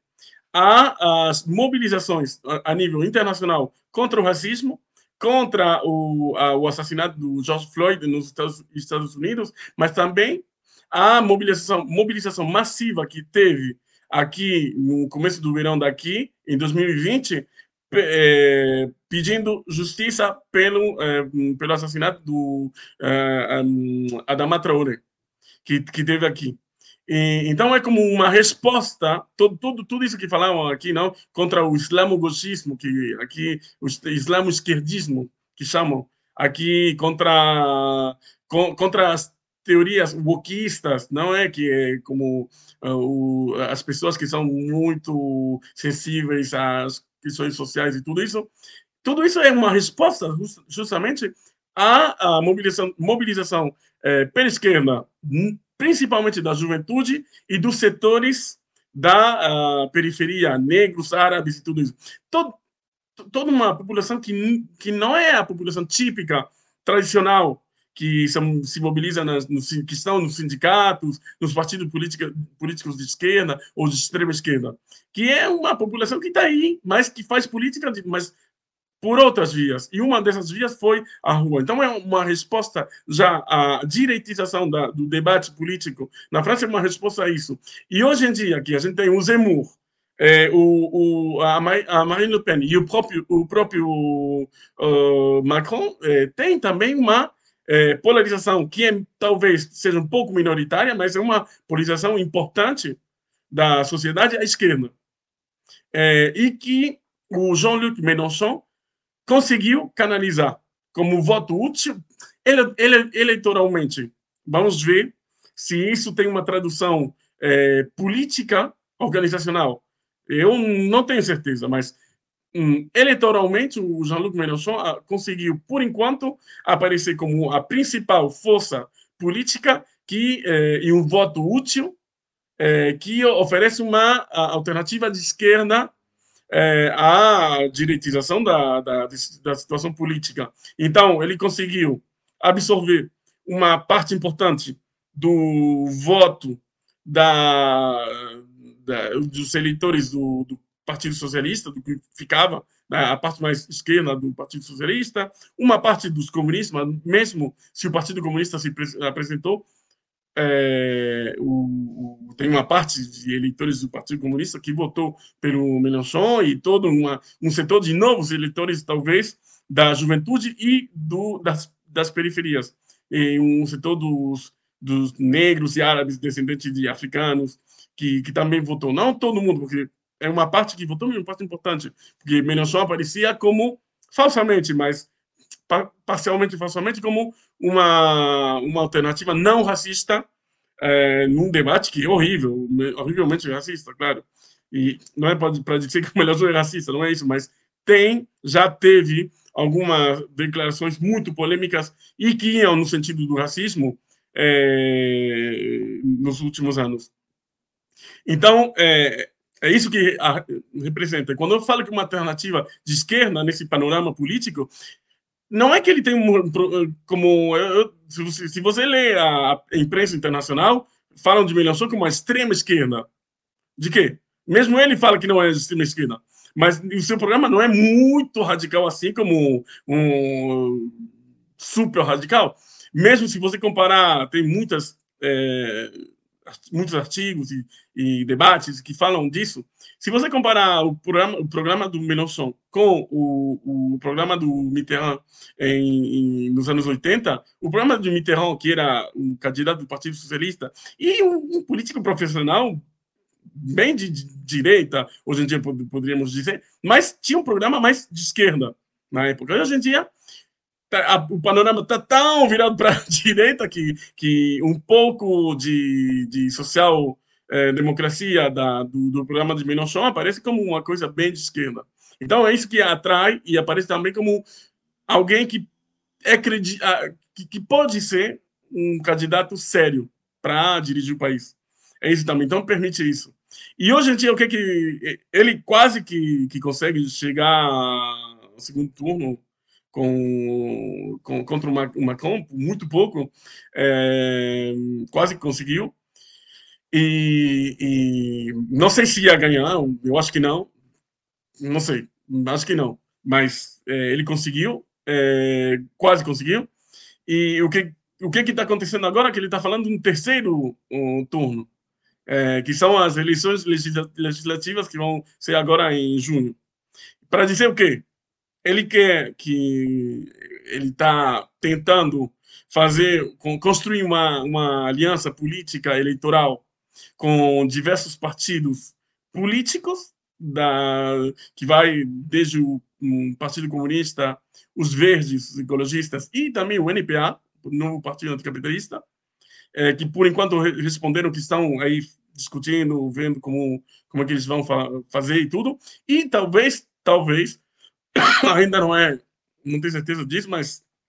às mobilizações a, a nível internacional contra o racismo, contra o, a, o assassinato do George Floyd nos Estados, Estados Unidos, mas também a mobilização, mobilização massiva que teve aqui no começo do verão daqui, em dois mil e vinte, É, pedindo justiça pelo, é, pelo assassinato do é, um, Adama Traoré, que, que teve aqui. E, então, é como uma resposta, todo, todo, tudo isso que falavam aqui, não, contra o islamo-gauchismo, que aqui, o islamo-esquerdismo, que chamam, aqui contra, com, contra as teorias wokistas, não é? Que é como uh, o, as pessoas que são muito sensíveis às questões sociais e tudo isso. Tudo isso é uma resposta justamente há a mobilização, mobilização é, pela esquerda, principalmente da juventude e dos setores da uh, periferia, negros, árabes e tudo isso. Todo, toda uma população que, que não é a população típica, tradicional, que são, se mobiliza, nas, nos, que estão nos sindicatos, nos partidos política, políticos de esquerda ou de extrema esquerda, que é uma população que está aí, mas que faz política, de, mas por outras vias. E uma dessas vias foi a rua. Então, é uma resposta já à direitização da, do debate político. Na França, é uma resposta a isso. E hoje em dia, que a gente tem o Zemmour, é, o, o, a, a Marine Le Pen e o próprio, o próprio uh, Macron, é, tem também uma é, polarização que é, talvez seja um pouco minoritária, mas é uma polarização importante da sociedade à esquerda. É, e que o Jean-Luc Mélenchon conseguiu canalizar como voto útil ele, ele, eleitoralmente. Vamos ver se isso tem uma tradução é, política, organizacional. Eu não tenho certeza, mas hum, eleitoralmente o Jean-Luc Mélenchon conseguiu, por enquanto, aparecer como a principal força política que, é, e um voto útil é, que oferece uma alternativa de esquerda É, a direitização da, da, da situação política. Então, ele conseguiu absorver uma parte importante do voto da, da, dos eleitores do, do Partido Socialista, do que ficava, né, a parte mais esquerda do Partido Socialista, uma parte dos comunistas, mesmo se o Partido Comunista se apresentou, É, o, o, tem uma parte de eleitores do Partido Comunista que votou pelo Mélenchon e todo uma, um setor de novos eleitores, talvez, da juventude e do, das, das periferias. E um setor dos, dos negros e árabes descendentes de africanos que, que também votou. Não todo mundo, porque é uma parte que votou, mas uma parte importante, porque Mélenchon aparecia como, falsamente, mas parcialmente e falsamente, como uma, uma alternativa não racista é, num debate que é horrível, horrivelmente racista, claro. E não é para dizer que o Mélenchon é racista, não é isso, mas tem, já teve algumas declarações muito polêmicas e que iam no sentido do racismo é, nos últimos anos. Então, é, é isso que a, representa. Quando eu falo que uma alternativa de esquerda nesse panorama político, não é que ele tem um, como eu, se você lê a imprensa internacional, falam de Mélenchon como uma extrema esquerda. De quê? Mesmo ele fala que não é extrema esquerda, mas o seu programa não é muito radical assim como um super radical. Mesmo se você comparar, tem muitas é, muitos artigos e, e debates que falam disso. Se você comparar o programa, o programa do Mélenchon com o, o programa do Mitterrand em, em, nos anos oitenta, o programa do Mitterrand, que era um candidato do Partido Socialista e um, um político profissional bem de, de direita, hoje em dia poderíamos dizer, mas tinha um programa mais de esquerda na época. Hoje em dia, tá, o panorama está tão virado para a direita que, que um pouco de, de social é, democracia da, do, do programa de Mélenchon aparece como uma coisa bem de esquerda. Então, é isso que atrai e aparece também como alguém que, é, que, que pode ser um candidato sério para dirigir o país. É isso também. Então, permite isso. E hoje em dia, o que que ele quase que, que consegue chegar ao segundo turno com, com, contra o Macron, muito pouco, é, quase conseguiu. E, e não sei se ia ganhar, eu acho que não, não sei, acho que não, mas é, ele conseguiu, é, quase conseguiu. E o que o que está acontecendo agora é que ele está falando de um terceiro um, turno, é, que são as eleições legislativas que vão ser agora em junho. Para dizer o quê? Ele quer que ele está tentando fazer, construir uma, uma aliança política eleitoral com diversos partidos políticos, da, que vai desde o um Partido Comunista, os Verdes, os ecologistas, e também o N P A, o novo Partido Anticapitalista, é, que por enquanto responderam que estão aí discutindo, vendo como, como é que eles vão fa fazer e tudo, e talvez, talvez, ainda não é, não tenho certeza disso, mas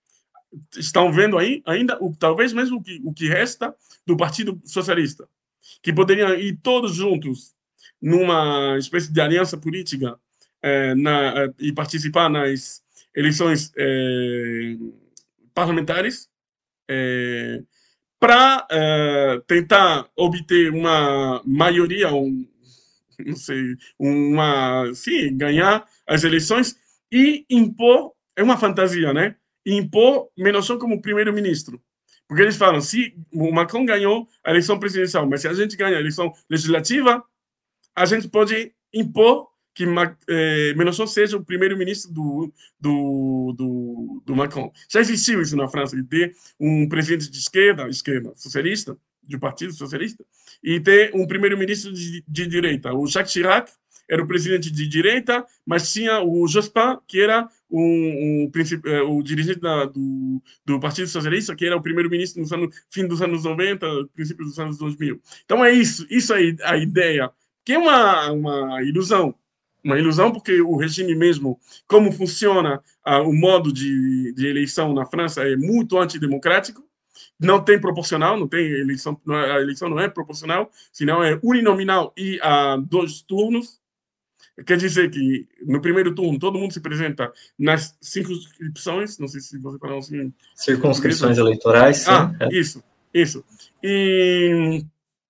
estão vendo aí ainda, o, talvez mesmo o que, o que resta do Partido Socialista, que poderiam ir todos juntos numa espécie de aliança política eh, na, eh, e participar nas eleições eh, parlamentares eh, para eh, tentar obter uma maioria, um, não sei, uma, sim, ganhar as eleições e impor, é uma fantasia, né? Impor Mélenchon como primeiro-ministro. Porque eles falam, se o Macron ganhou a eleição presidencial, mas se a gente ganha a eleição legislativa, a gente pode impor que eh, Mélenchon seja o primeiro-ministro do, do, do, do Macron. Já existiu isso na França, de ter um presidente de esquerda, esquerda socialista, do Partido Socialista, e ter um primeiro-ministro de, de direita. O Jacques Chirac era o presidente de direita, mas tinha o Jospin, que era um, um, o dirigente da, do, do Partido Socialista, que era o primeiro-ministro no anos, fim dos anos noventa, princípio dos anos dois mil. Então é isso, isso é a ideia, que é uma, uma ilusão. Uma ilusão porque o regime mesmo, como funciona ah, o modo de, de eleição na França é muito antidemocrático, não tem proporcional, não tem eleição, a eleição não é proporcional, senão é uninominal e a dois turnos. Quer dizer que no primeiro turno todo mundo se apresenta nas circunscrições, não sei se você fala assim. Circunscrições eleitorais, sim. Ah, é. isso, isso. E,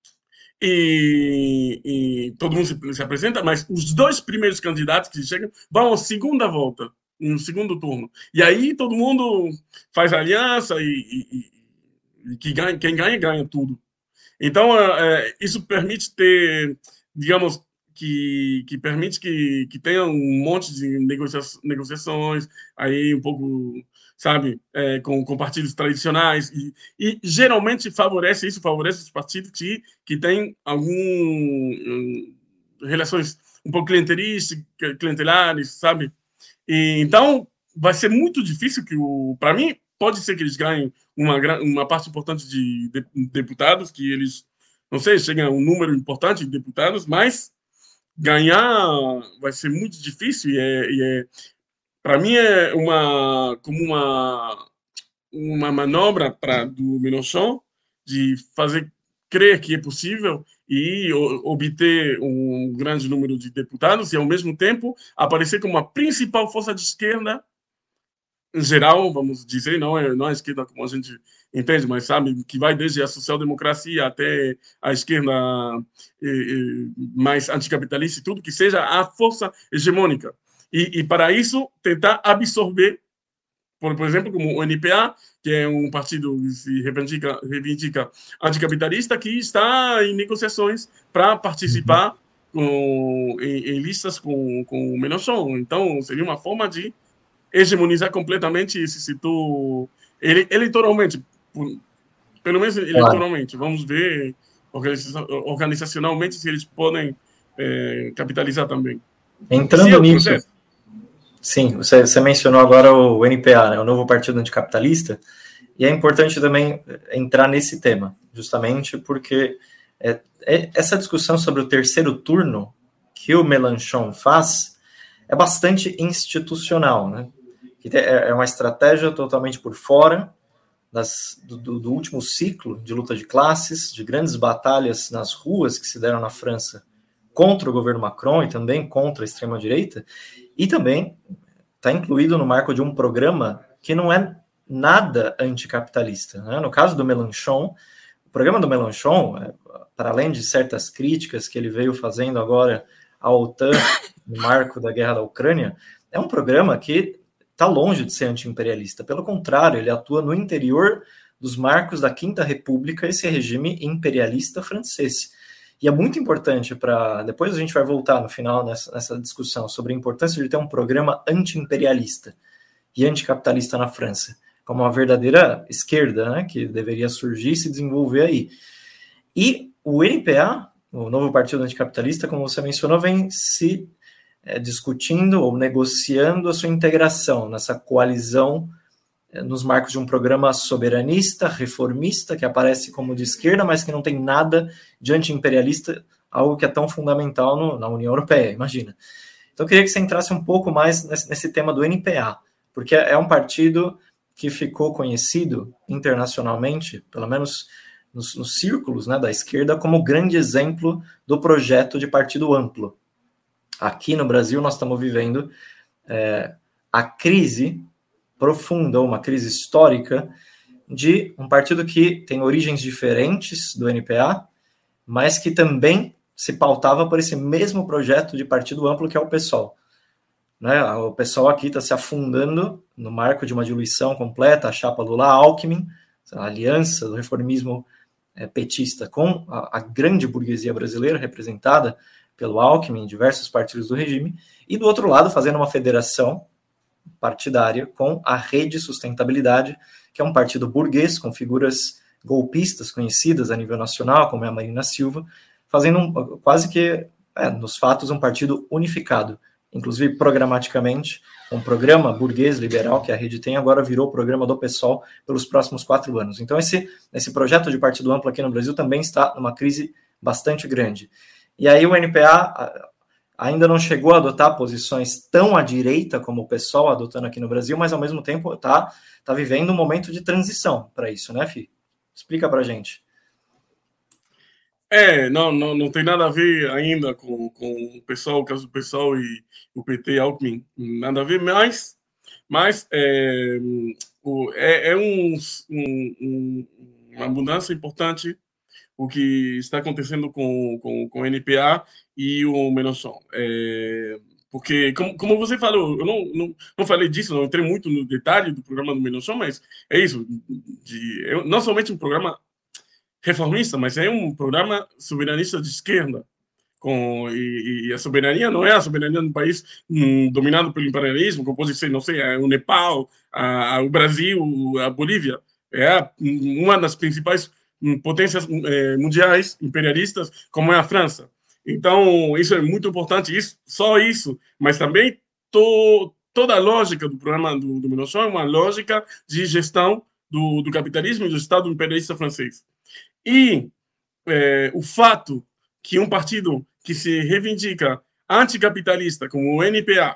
e, e todo mundo se, se apresenta, mas os dois primeiros candidatos que chegam vão à segunda volta, no segundo turno. E aí todo mundo faz aliança e, e, e que ganha, quem ganha, ganha tudo. Então, é, isso permite ter, digamos, Que, que permite que, que tenha um monte de negocia negociações, aí um pouco, sabe, é, com, com partidos tradicionais, e, e geralmente favorece isso, favorece os partidos que, que têm algum um, relações um pouco clientelistas, clientelares, sabe? E, então, vai ser muito difícil que o... Para mim, pode ser que eles ganhem uma, uma parte importante de, de deputados, que eles, não sei, cheguem a um número importante de deputados, mas ganhar vai ser muito difícil e é, e é para mim é uma como uma uma manobra para do Mélenchon de fazer crer que é possível e obter um grande número de deputados e ao mesmo tempo aparecer como a principal força de esquerda em geral, vamos dizer, não é não é a esquerda como a gente entende, mas sabe, que vai desde a social-democracia até a esquerda eh, eh, mais anticapitalista e tudo, que seja a força hegemônica. E, e para isso, tentar absorver, por, por exemplo, como o N P A, que é um partido que se reivindica, reivindica anticapitalista, que está em negociações para participar com, em, em listas com, com o Mélenchon. Então, seria uma forma de hegemonizar completamente esse setor ele, eleitoralmente, por, pelo menos eleitoralmente. Claro. Vamos ver organizacionalmente se eles podem é, capitalizar também. Entrando é nisso, processo. Sim, você, você mencionou agora o N P A, né, o novo Partido Anticapitalista, e é importante também entrar nesse tema, justamente porque é, é, essa discussão sobre o terceiro turno que o Mélenchon faz é bastante institucional, né? É uma estratégia totalmente por fora das, do, do último ciclo de luta de classes, de grandes batalhas nas ruas que se deram na França contra o governo Macron e também contra a extrema-direita, e também está incluído no marco de um programa que não é nada anticapitalista, né? No caso do Mélenchon, o programa do Mélenchon, para além de certas críticas que ele veio fazendo agora à OTAN no marco da guerra da Ucrânia, é um programa que está longe de ser anti-imperialista. Pelo contrário, ele atua no interior dos marcos da Quinta República, esse regime imperialista francês. E é muito importante para... Depois a gente vai voltar no final nessa, nessa discussão sobre a importância de ter um programa anti-imperialista e anticapitalista na França, como uma verdadeira esquerda, né, que deveria surgir e se desenvolver aí. E o N P A, o novo Partido Anticapitalista, como você mencionou, vem se é, discutindo ou negociando a sua integração nessa coalizão é, nos marcos de um programa soberanista, reformista, que aparece como de esquerda, mas que não tem nada de anti-imperialista, algo que é tão fundamental no, na União Europeia, imagina. Então eu queria que você entrasse um pouco mais nesse, nesse tema do N P A, porque é um partido que ficou conhecido internacionalmente, pelo menos nos, nos círculos, né, da esquerda, como o grande exemplo do projeto de partido amplo. Aqui no Brasil, nós estamos vivendo é, a crise profunda, uma crise histórica, de um partido que tem origens diferentes do N P A, mas que também se pautava por esse mesmo projeto de partido amplo que é o PSOL. Né? O PSOL aqui está se afundando no marco de uma diluição completa, a chapa Lula-Alckmin, a aliança do reformismo é, petista com a, a grande burguesia brasileira, representada pelo Alckmin em diversos partidos do regime, e do outro lado fazendo uma federação partidária com a Rede Sustentabilidade, que é um partido burguês com figuras golpistas conhecidas a nível nacional, como é a Marina Silva, fazendo um, quase que, é, nos fatos, um partido unificado. Inclusive, programaticamente, um programa burguês liberal que a Rede tem, agora virou o programa do PSOL pelos próximos quatro anos. Então, esse, esse projeto de partido amplo aqui no Brasil também está numa crise bastante grande. E aí o N P A ainda não chegou a adotar posições tão à direita como o PSOL adotando aqui no Brasil, mas, ao mesmo tempo, está tá vivendo um momento de transição para isso, né, Fih? Explica para a gente. É, não, não, não tem nada a ver ainda com, com o pessoal, o caso do pessoal e o P T Alckmin, nada a ver, mas, mas é, o, é, é um, um, uma mudança importante o que está acontecendo com, com, com o N P A e o Mélenchon. É, porque, como, como você falou, eu não, não, não falei disso, não entrei muito no detalhe do programa do Mélenchon, mas é isso, de, é, não somente um programa reformista, mas é um programa soberanista de esquerda. Com, e, e a soberania não é a soberania de um país hum, dominado pelo imperialismo, como pode ser, não sei, o Nepal, a, a, o Brasil, a Bolívia. É a, uma das principais hum, potências é, mundiais imperialistas, como é a França. Então, isso é muito importante, isso, só isso, mas também to, toda a lógica do programa do, do Mélenchon é uma lógica de gestão do, do capitalismo e do Estado imperialista francês. E é, o fato que um partido que se reivindica anticapitalista, como o N P A,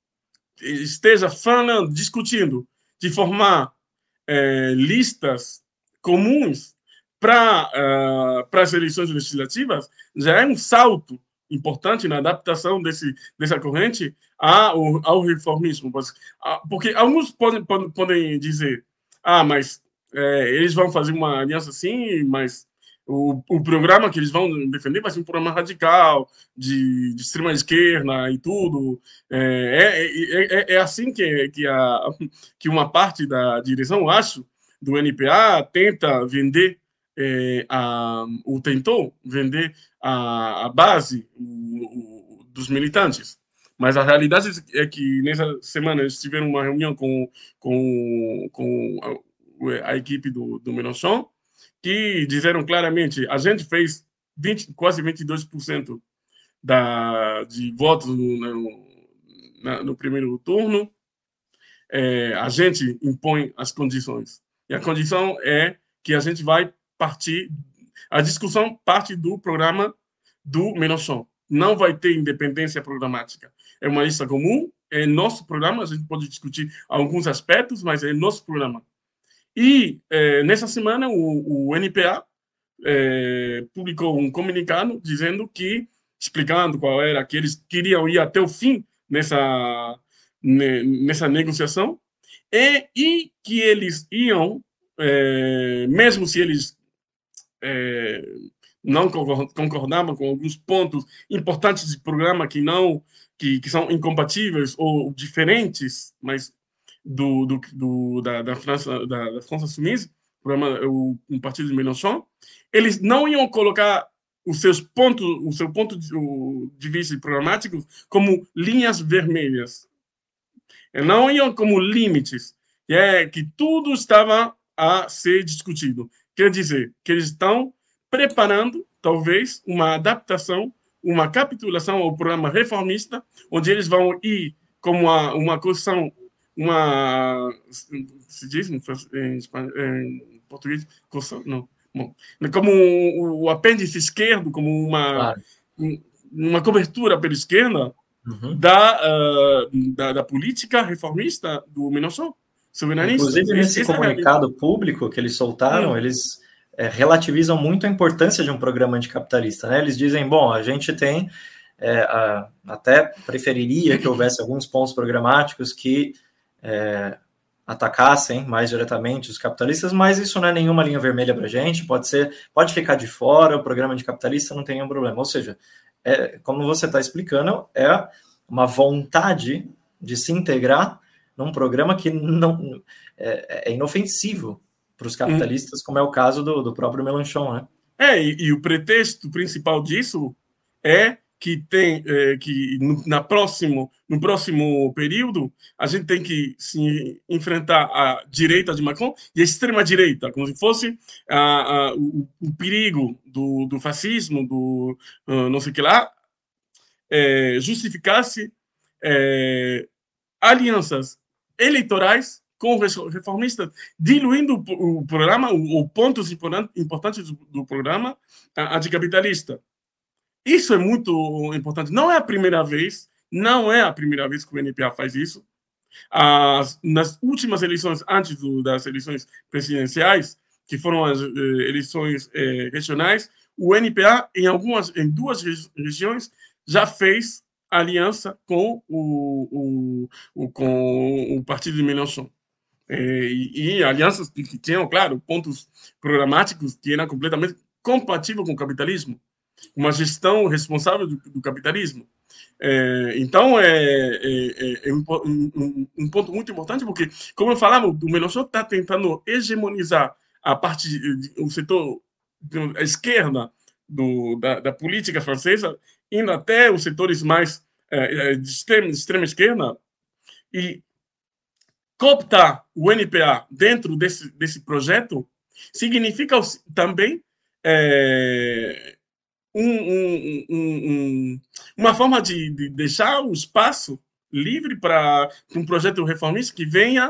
esteja falando, discutindo de formar é, listas comuns para uh, para as eleições legislativas, já é um salto importante na adaptação desse, dessa corrente ao, ao reformismo. Porque alguns podem, podem dizer, ah, mas é, eles vão fazer uma aliança assim, mas o, o programa que eles vão defender vai ser um programa radical, de, de extrema esquerda e tudo. É, é, é, é assim que, que, a, que uma parte da direção, eu acho, do N P A tenta vender, é, a, ou tentou vender a, a base o, o, dos militantes. Mas a realidade é que nessa semana eles tiveram uma reunião com, com, com a, a equipe do, do Mélenchon, que disseram claramente, a gente fez vinte, quase vinte e dois por cento da, de votos no, no, na, no primeiro turno, é, a gente impõe as condições. E a condição é que a gente vai partir, a discussão parte do programa do Mélenchon. Não vai ter independência programática. É uma lista comum, é nosso programa, a gente pode discutir alguns aspectos, mas é nosso programa. E, é, nessa semana, o, o N P A é, publicou um comunicado dizendo que, explicando qual era, que eles queriam ir até o fim nessa, nessa negociação e, e que eles iam, é, mesmo se eles é, não concordavam com alguns pontos importantes do programa que, não, que, que são incompatíveis ou diferentes, mas do, do, do, da, da, França, da, da França Insoumise, o, o partido de Mélenchon, eles não iam colocar os seus pontos, o seu ponto de, o, de vista programático como linhas vermelhas. Eles não iam como limites, que é que tudo estava a ser discutido. Quer dizer, que eles estão preparando, talvez, uma adaptação, uma capitulação ao programa reformista, onde eles vão ir como uma, uma construção, uma, se diz em, em português, não, bom, como um, o apêndice esquerdo, como uma, claro. uma cobertura pela esquerda uhum. da, uh, da, da política reformista do Mélenchon. soberanistas. Inclusive, nesse Esse comunicado é público que eles soltaram, hum. eles é, relativizam muito a importância de um programa anticapitalista, né? Eles dizem, bom, a gente tem, é, a, até preferiria que houvesse alguns pontos programáticos que é, atacassem mais diretamente os capitalistas, mas isso não é nenhuma linha vermelha para a gente, pode ser, pode ficar de fora, o programa anticapitalista não tem nenhum problema. Ou seja, é, como você está explicando, é uma vontade de se integrar num programa que não é, é inofensivo para os capitalistas, hum. como é o caso do, do próprio Mélenchon, né? É, e, e o pretexto principal disso é que tem é, que no, na próximo, no próximo período a gente tem que se enfrentar a direita de Macron e a extrema direita, como se fosse a, a, o, o perigo do, do fascismo, do uh, não sei o que lá, é, justificasse é, alianças eleitorais com reformistas, diluindo o programa, ou pontos importantes do programa anticapitalista. Isso é muito importante. Não é a primeira vez, não é a primeira vez que o N P A faz isso. As, nas últimas eleições, antes do, das eleições presidenciais, que foram as eh, eleições eh, regionais, o N P A, em algumas, em duas regiões, já fez aliança com o, o, o, com o partido de Mélenchon. E, e alianças que, que tinham, claro, pontos programáticos que eram completamente compatíveis com o capitalismo, uma gestão responsável do, do capitalismo. É, então, é, é, é um, um, um ponto muito importante, porque, como eu falava, o Mélenchon está tentando hegemonizar a parte, o setor, a esquerda do, da, da política francesa, indo até os setores mais é, de, extrema, de extrema esquerda, e cooptar o N P A dentro desse, desse projeto significa também é, um, um, um, um, uma forma de, de deixar o espaço livre para um projeto reformista que venha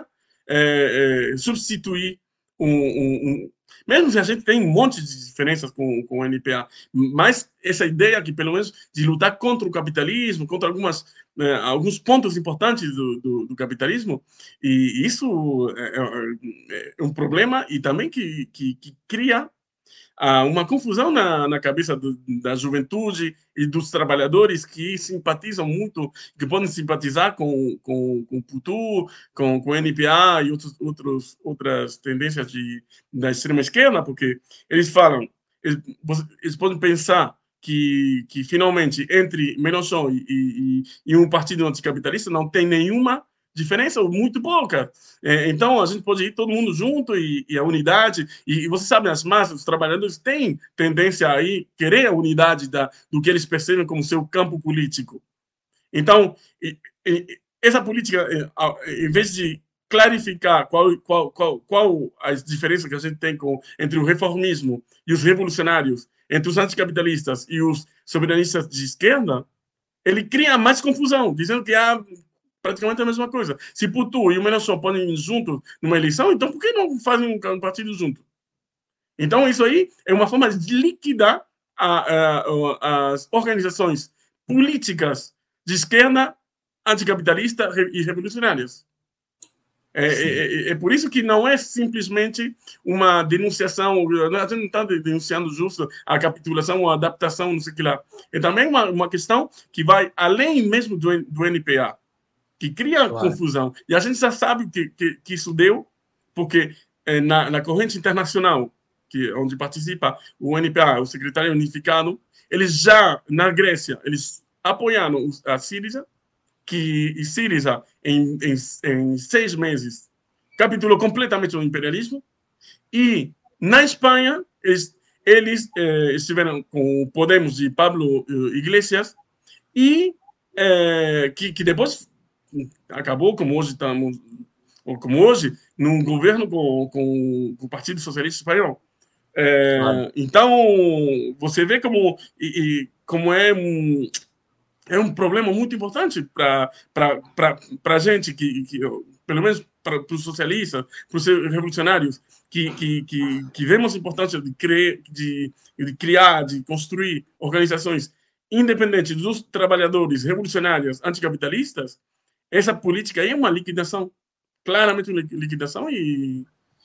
é, é, substituir um, um, um... Mesmo se a gente tem um monte de diferenças com, com o N P A, mas essa ideia que, pelo menos, de lutar contra o capitalismo, contra algumas, né, alguns pontos importantes do, do, do capitalismo, e isso é, é, é um problema e também que, que, que cria ah, uma confusão na, na cabeça do, da juventude e dos trabalhadores que simpatizam muito, que podem simpatizar com, com, com o P U T U, com, com o N P A e outros, outros, outras tendências de, da extrema esquerda, porque eles falam, eles, eles podem pensar que, que finalmente entre Mélenchon e, e, e um partido anticapitalista não tem nenhuma diferença, ou muito pouca. É, então, a gente pode ir todo mundo junto e, e a unidade. E, e você sabe, as massas, os trabalhadores têm tendência a ir, querer a unidade da, do que eles percebem como seu campo político. Então, e, e, essa política, em vez de clarificar qual, qual, qual, qual as diferenças que a gente tem com, entre o reformismo e os revolucionários, entre os anticapitalistas e os soberanistas de esquerda, ele cria mais confusão, dizendo que há praticamente a mesma coisa. Se P U T U e o Mélenchon podem ir juntos numa eleição, então por que não fazem um partido junto? Então, isso aí é uma forma de liquidar a, a, as organizações políticas de esquerda, anticapitalista e revolucionárias. É, é, é por isso que não é simplesmente uma denunciação, a gente não está denunciando justo a capitulação ou a adaptação, não sei o que lá. É também uma, uma questão que vai além mesmo do, do N P A, que cria claro. confusão. E a gente já sabe que, que, que isso deu, porque é, na, na corrente internacional, que, onde participa o N P A, o secretário unificado, eles já, na Grécia, eles apoiaram a Síriza, que e Síriza, em, em, em seis meses, capitulou completamente o imperialismo, e na Espanha, eles, eles eh, estiveram com o Podemos de Pablo Iglesias, e eh, que, que depois acabou, como hoje estamos, ou como hoje, num governo com, com, com o Partido Socialista Espanhol. É, claro. Então, você vê como, e, e, como é, um, é um problema muito importante para a gente, que, que, pelo menos para os socialistas, para os revolucionários, que, que, que, que vemos a importância de, cre, de, de criar, de construir organizações independentes dos trabalhadores revolucionários anticapitalistas. Essa política aí é uma liquidação claramente uma liquidação e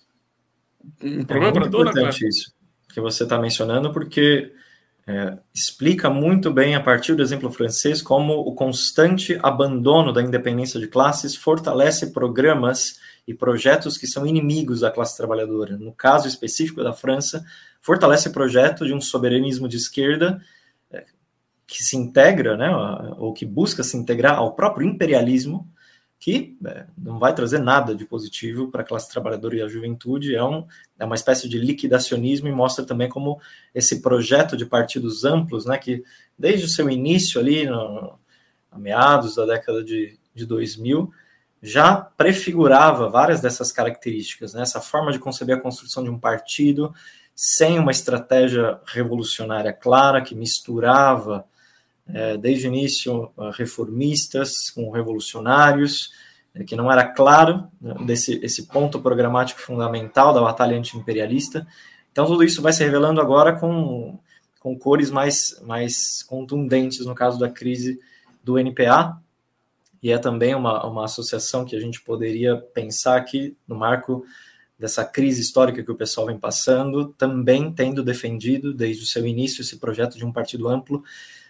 um É problema para muito toda a importante classe. isso que você está mencionando, porque é, explica muito bem, a partir do exemplo francês, como o constante abandono da independência de classes fortalece programas e projetos que são inimigos da classe trabalhadora. No caso específico da França, fortalece o projeto de um soberanismo de esquerda é, que se integra, né, ou que busca se integrar ao próprio imperialismo, que é, não vai trazer nada de positivo para a classe trabalhadora e a juventude, é, um, é uma espécie de liquidacionismo e mostra também como esse projeto de partidos amplos, né, que desde o seu início ali, no, a meados da década de, de dois mil, já prefigurava várias dessas características, né, essa forma de conceber a construção de um partido sem uma estratégia revolucionária clara, que misturava É, desde o início, reformistas com revolucionários, é, que não era claro, né, desse, esse ponto programático fundamental da batalha anti-imperialista. Então, tudo isso vai se revelando agora com, com cores mais, mais contundentes no caso da crise do N P A, e é também uma, uma associação que a gente poderia pensar aqui no marco dessa crise histórica que o pessoal vem passando, também tendo defendido, desde o seu início, esse projeto de um partido amplo,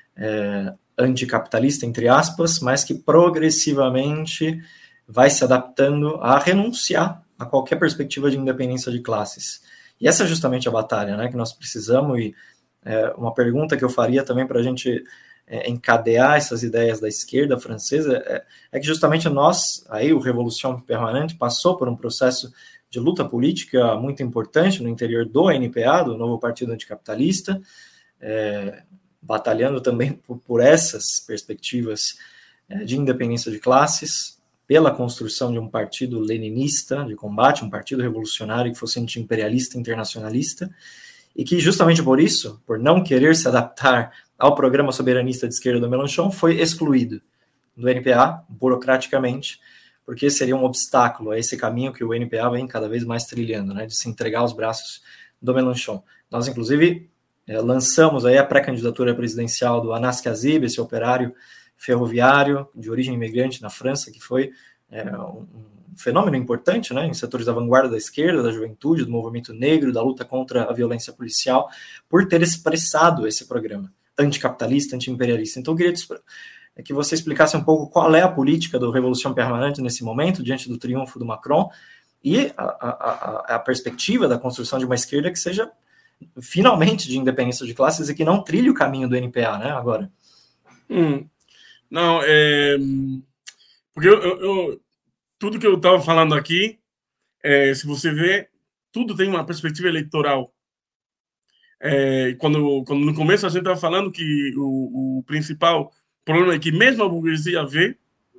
É, anticapitalista, entre aspas, mas que progressivamente vai se adaptando a renunciar a qualquer perspectiva de independência de classes. E essa é justamente a batalha, né, que nós precisamos, e é, uma pergunta que eu faria também para a gente é, encadear essas ideias da esquerda francesa é, é que justamente nós, aí o Revolution Permanente passou por um processo de luta política muito importante no interior do N P A, do novo Partido Anticapitalista, é, batalhando também por, por essas perspectivas é, de independência de classes, pela construção de um partido leninista de combate, um partido revolucionário que fosse anti-imperialista, internacionalista, e que justamente por isso, por não querer se adaptar ao programa soberanista de esquerda do Mélenchon, foi excluído do N P A, burocraticamente, porque seria um obstáculo a esse caminho que o N P A vem cada vez mais trilhando, né, de se entregar aos braços do Mélenchon. Nós, inclusive, É, lançamos aí a pré-candidatura presidencial do Anas Kazib, esse operário ferroviário de origem imigrante na França, que foi é, um, um fenômeno importante, né, em setores da vanguarda da esquerda, da juventude, do movimento negro, da luta contra a violência policial, por ter expressado esse programa anticapitalista, anti-imperialista. Então, eu queria que você explicasse um pouco qual é a política do Revolution Permanente nesse momento, diante do triunfo do Macron, e a, a, a, a perspectiva da construção de uma esquerda que seja finalmente de independência de classes e que não trilhe o caminho do N P A, né, agora. Hum, não, é... Porque eu, eu, eu, tudo que eu estava falando aqui, é, se você vê, tudo tem uma perspectiva eleitoral. É, quando, quando no começo a gente estava falando que o, o principal problema é que mesmo a burguesia vê,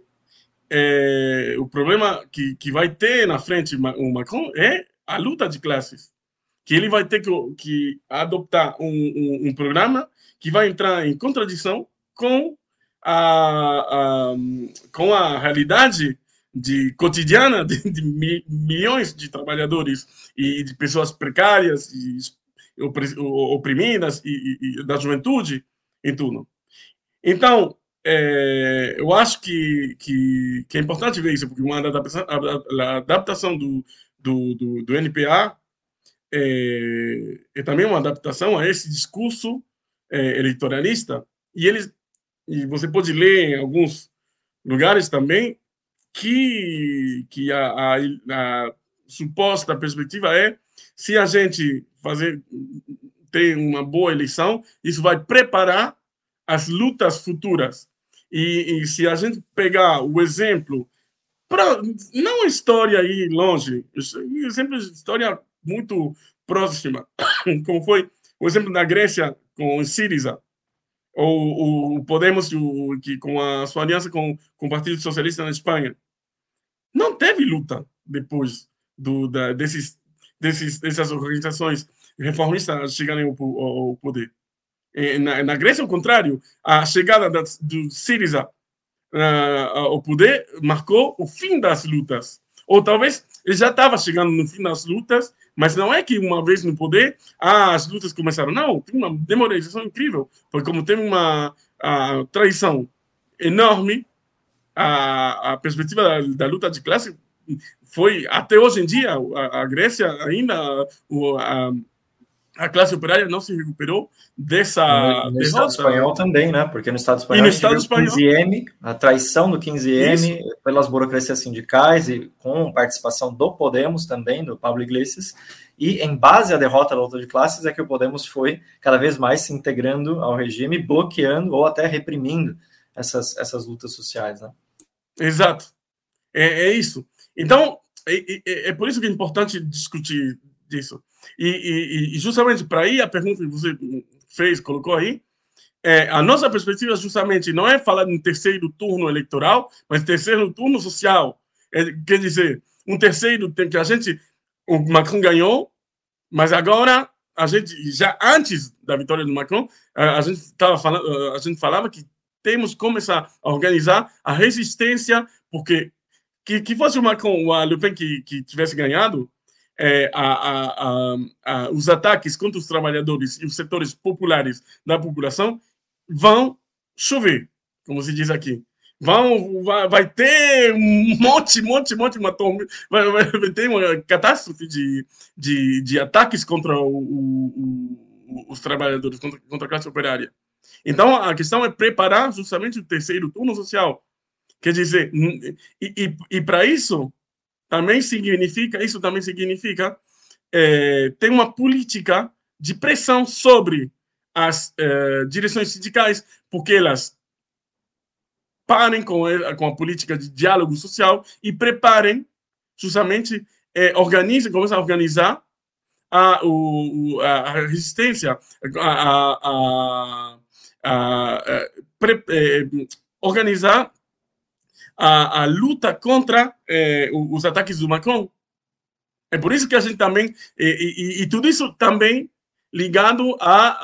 é, o problema que, que vai ter na frente o Macron é a luta de classes. Que ele vai ter que, que adoptar um, um, um programa que vai entrar em contradição com a, a, com a realidade de, cotidiana de, de mi, milhões de trabalhadores e de pessoas precárias e oprimidas e, e, e da juventude em tudo. Então, é, eu acho que, que, que é importante ver isso, porque uma adaptação, a adaptação do, do, do, do N P A É, é também uma adaptação a esse discurso é, eleitoralista, e eles e você pode ler em alguns lugares também que que a, a, a suposta perspectiva é, se a gente fazer ter uma boa eleição, isso vai preparar as lutas futuras, e, e se a gente pegar o exemplo, pra, não a história aí longe, exemplo de história muito próxima, como foi o exemplo da Grécia com o Syriza, ou o Podemos o, que, com a sua aliança com, com o Partido Socialista na Espanha. Não teve luta depois do, da, desses, desses, dessas organizações reformistas chegarem ao, ao poder. Na, na Grécia, ao contrário, a chegada da, do Syriza uh, ao poder marcou o fim das lutas. Ou talvez ele já estava chegando no fim das lutas, mas não é que uma vez no poder, ah, as lutas começaram. Não, tem uma demoralização incrível. Foi como tem uma traição enorme, a, a perspectiva da, da luta de classe foi até hoje em dia, a, a Grécia ainda, a, a classe operária não se recuperou dessa no, no derrota. Estado espanhol também, né? Porque no Estado espanhol e no a gente Estado viu espanhol... quinze eme, a traição do quinze eme Isso. pelas burocracias sindicais e com participação do Podemos também, do Pablo Iglesias, e em base à derrota da luta de classes é que o Podemos foi cada vez mais se integrando ao regime, bloqueando ou até reprimindo essas, essas lutas sociais, né? Exato. É, é isso. Então, é, é, é por isso que é importante discutir disso. E, e, e justamente para aí, a pergunta que você fez, colocou aí, é, a nossa perspectiva justamente não é falar de um terceiro turno eleitoral, mas terceiro turno social. É, quer dizer, um terceiro que a gente, o Macron ganhou, mas agora a gente, já antes da vitória do Macron, a, a gente estava falando, a gente falava que temos que começar a organizar a resistência, porque que, que fosse o Macron ou a Le Pen que, que tivesse ganhado, é, a, a, a, a, os ataques contra os trabalhadores e os setores populares da população vão chover, como se diz aqui. Vão, vai, vai ter um monte, monte, monte, uma tom, vai, vai, vai ter uma catástrofe de, de, de ataques contra o, o, o, os trabalhadores, contra, contra a classe operária. Então, a questão é preparar justamente o terceiro turno social. Quer dizer, e, e, e para isso, também significa, isso também significa é, ter uma política de pressão sobre as é, direções sindicais, porque elas parem com, com a política de diálogo social e preparem, justamente, é, organizem, começam a organizar a, o, a, a resistência, a, a, a, a, a pre, é, organizar A, a luta contra eh, os ataques do Macron. É por isso que a gente também... E, e, e tudo isso também ligado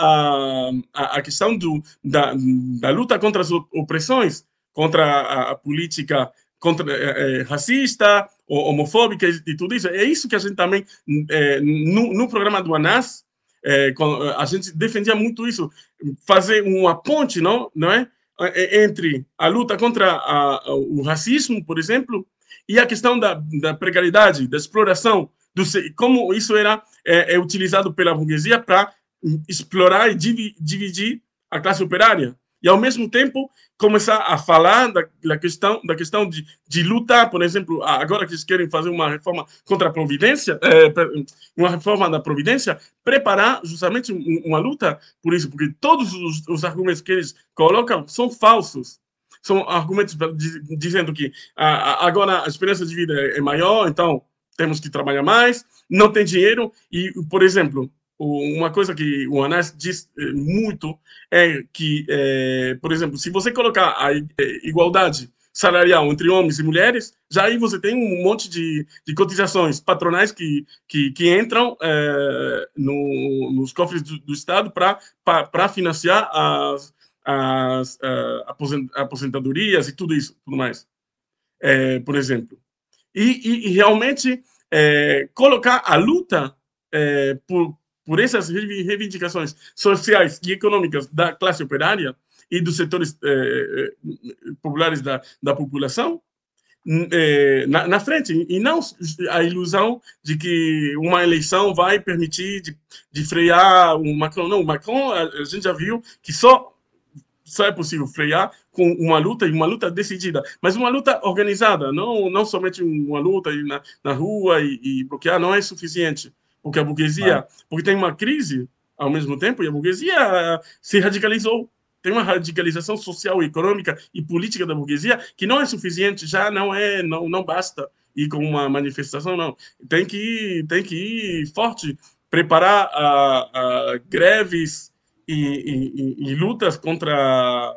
à a, a, questão do, da, da luta contra as opressões, contra a, a política contra, eh, racista, homofóbica e tudo isso. É isso que a gente também... Eh, no, no programa do ANAS, eh, a gente defendia muito isso. Fazer uma ponte, não, não é? Entre a luta contra a, a, o racismo, por exemplo, e a questão da, da precariedade, da exploração, do, como isso era é, é utilizado pela burguesia para explorar e divi, dividir a classe operária. E, ao mesmo tempo, começar a falar da, da questão, da questão de, de lutar, por exemplo, agora que eles querem fazer uma reforma contra a Providência, é, uma reforma da Providência, preparar justamente uma luta por isso, porque todos os, os argumentos que eles colocam são falsos. São argumentos dizendo que a, agora a esperança de vida é maior, então temos que trabalhar mais, não tem dinheiro, e, por exemplo... Uma coisa que o ANAS diz muito é que, é, por exemplo, se você colocar a igualdade salarial entre homens e mulheres, já aí você tem um monte de, de cotizações patronais que, que, que entram é, no, nos cofres do, do Estado para financiar as, as uh, aposentadorias e tudo isso, tudo mais, é, por exemplo. E, e, e realmente é, colocar a luta é, por por essas reivindicações sociais e econômicas da classe operária e dos setores eh, populares da, da população eh, na, na frente, e não a ilusão de que uma eleição vai permitir de, de frear o Macron. Não, o Macron, a, a gente já viu que só, só é possível frear com uma luta, e uma luta decidida, mas uma luta organizada, não, não somente uma luta na, na rua e, e bloquear, não é suficiente. Porque a burguesia, ah. porque tem uma crise ao mesmo tempo, e a burguesia se radicalizou. Tem uma radicalização social, econômica e política da burguesia que não é suficiente, já não é, não, não basta ir com uma manifestação, não. Tem que ir, tem que ir forte, preparar a, a greves e, e, e lutas contra,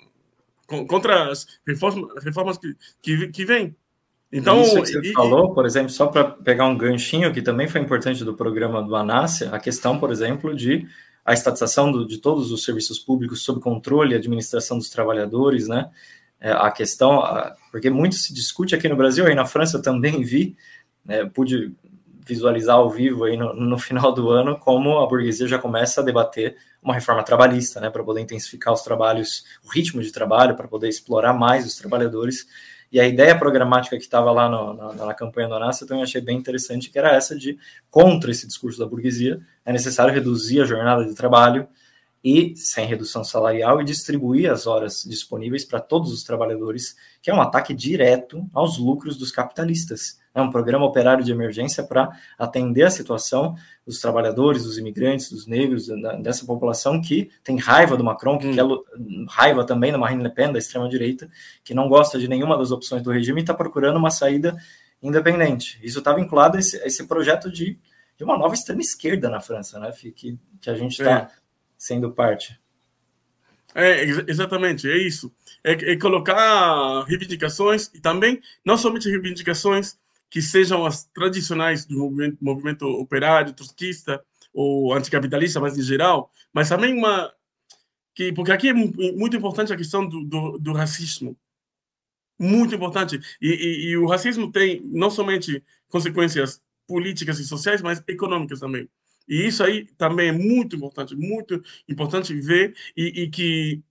contra as reformas, reformas que, que, que vêm. Então, isso que você e, falou, por exemplo, só para pegar um ganchinho, que também foi importante do programa do ANAS, a questão, por exemplo, de a estatização do, de todos os serviços públicos sob controle e administração dos trabalhadores, né? É, a questão, a, porque muito se discute aqui no Brasil, aí na França eu também vi, né, pude visualizar ao vivo aí no, no final do ano como a burguesia já começa a debater uma reforma trabalhista, né, para poder intensificar os trabalhos, o ritmo de trabalho, para poder explorar mais os trabalhadores. E a ideia programática que estava lá no, na, na campanha do Onassis eu também achei bem interessante, que era essa de, contra esse discurso da burguesia, é necessário reduzir a jornada de trabalho e sem redução salarial e distribuir as horas disponíveis para todos os trabalhadores, que é um ataque direto aos lucros dos capitalistas. É um programa operário de emergência para atender a situação dos trabalhadores, dos imigrantes, dos negros, dessa população que tem raiva do Macron, que hum. quer raiva também da Marine Le Pen, da extrema-direita, que não gosta de nenhuma das opções do regime e está procurando uma saída independente. Isso está vinculado a esse, a esse projeto de, de uma nova extrema-esquerda na França, né, que, que a gente está... É. sendo parte. É, exatamente, é isso. É, é colocar reivindicações, e também, não somente reivindicações que sejam as tradicionais do movimento, movimento operário, trotskista ou anticapitalista, mas em geral, mas também uma... Que, porque aqui é muito importante a questão do, do, do racismo. Muito importante. E, e, e o racismo tem não somente consequências políticas e sociais, mas econômicas também. E isso aí também é muito importante, muito importante ver e, e que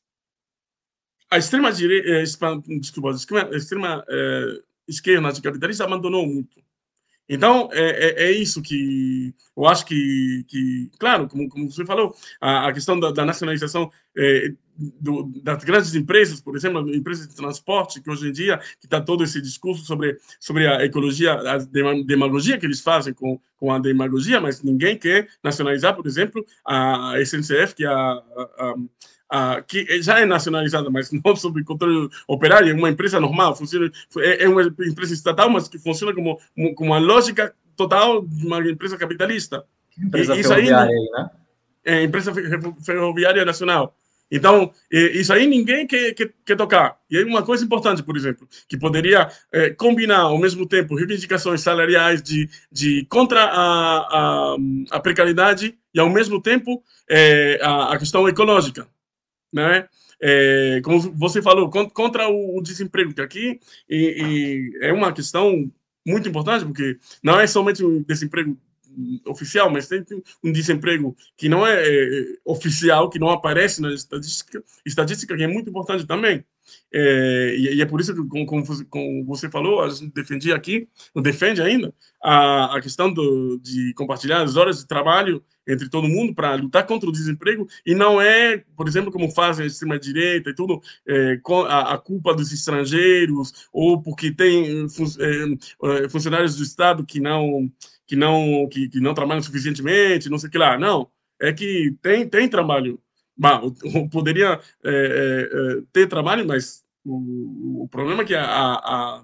a extrema direita, desculpa, a extrema, extrema é, esquerda anticapitalista abandonou muito. Então, é, é, é isso que eu acho que, que claro, como, como você falou, a, a questão da, da nacionalização é, do, das grandes empresas, por exemplo, empresas de transporte, que hoje em dia está todo esse discurso sobre, sobre a ecologia, a demagogia que eles fazem com, com a demagogia, mas ninguém quer nacionalizar, por exemplo, a S N C F, que é a, a, a que já é nacionalizada, mas não sob controle operário, é uma empresa normal, funciona, é, é uma empresa estatal, mas que funciona como, como uma lógica total de uma empresa capitalista. Empresa e, ferroviária aí, né? É, empresa ferroviária nacional. Então, isso aí ninguém quer, quer, quer tocar. E aí uma coisa importante, por exemplo, que poderia é, combinar ao mesmo tempo reivindicações salariais de, de contra a, a, a precariedade e ao mesmo tempo é, a, a questão ecológica, né? É, como você falou, contra o, o desemprego, que aqui e, e é uma questão muito importante, porque não é somente um desemprego oficial, mas tem um desemprego que não é, é oficial, que não aparece na estatística, estatística que é muito importante também. É, e, e é por isso que, como, como, você, como você falou, a gente defendia aqui, defende ainda, a, a questão do, de compartilhar as horas de trabalho entre todo mundo para lutar contra o desemprego, e não é, por exemplo, como fazem a extrema-direita e tudo, é, a, a culpa dos estrangeiros, ou porque tem fun, é, funcionários do Estado que não que não que, que não trabalham suficientemente, não sei o que lá. Não, é que tem tem trabalho. Bah, poderia é, é, ter trabalho, mas o, o problema é que a, a,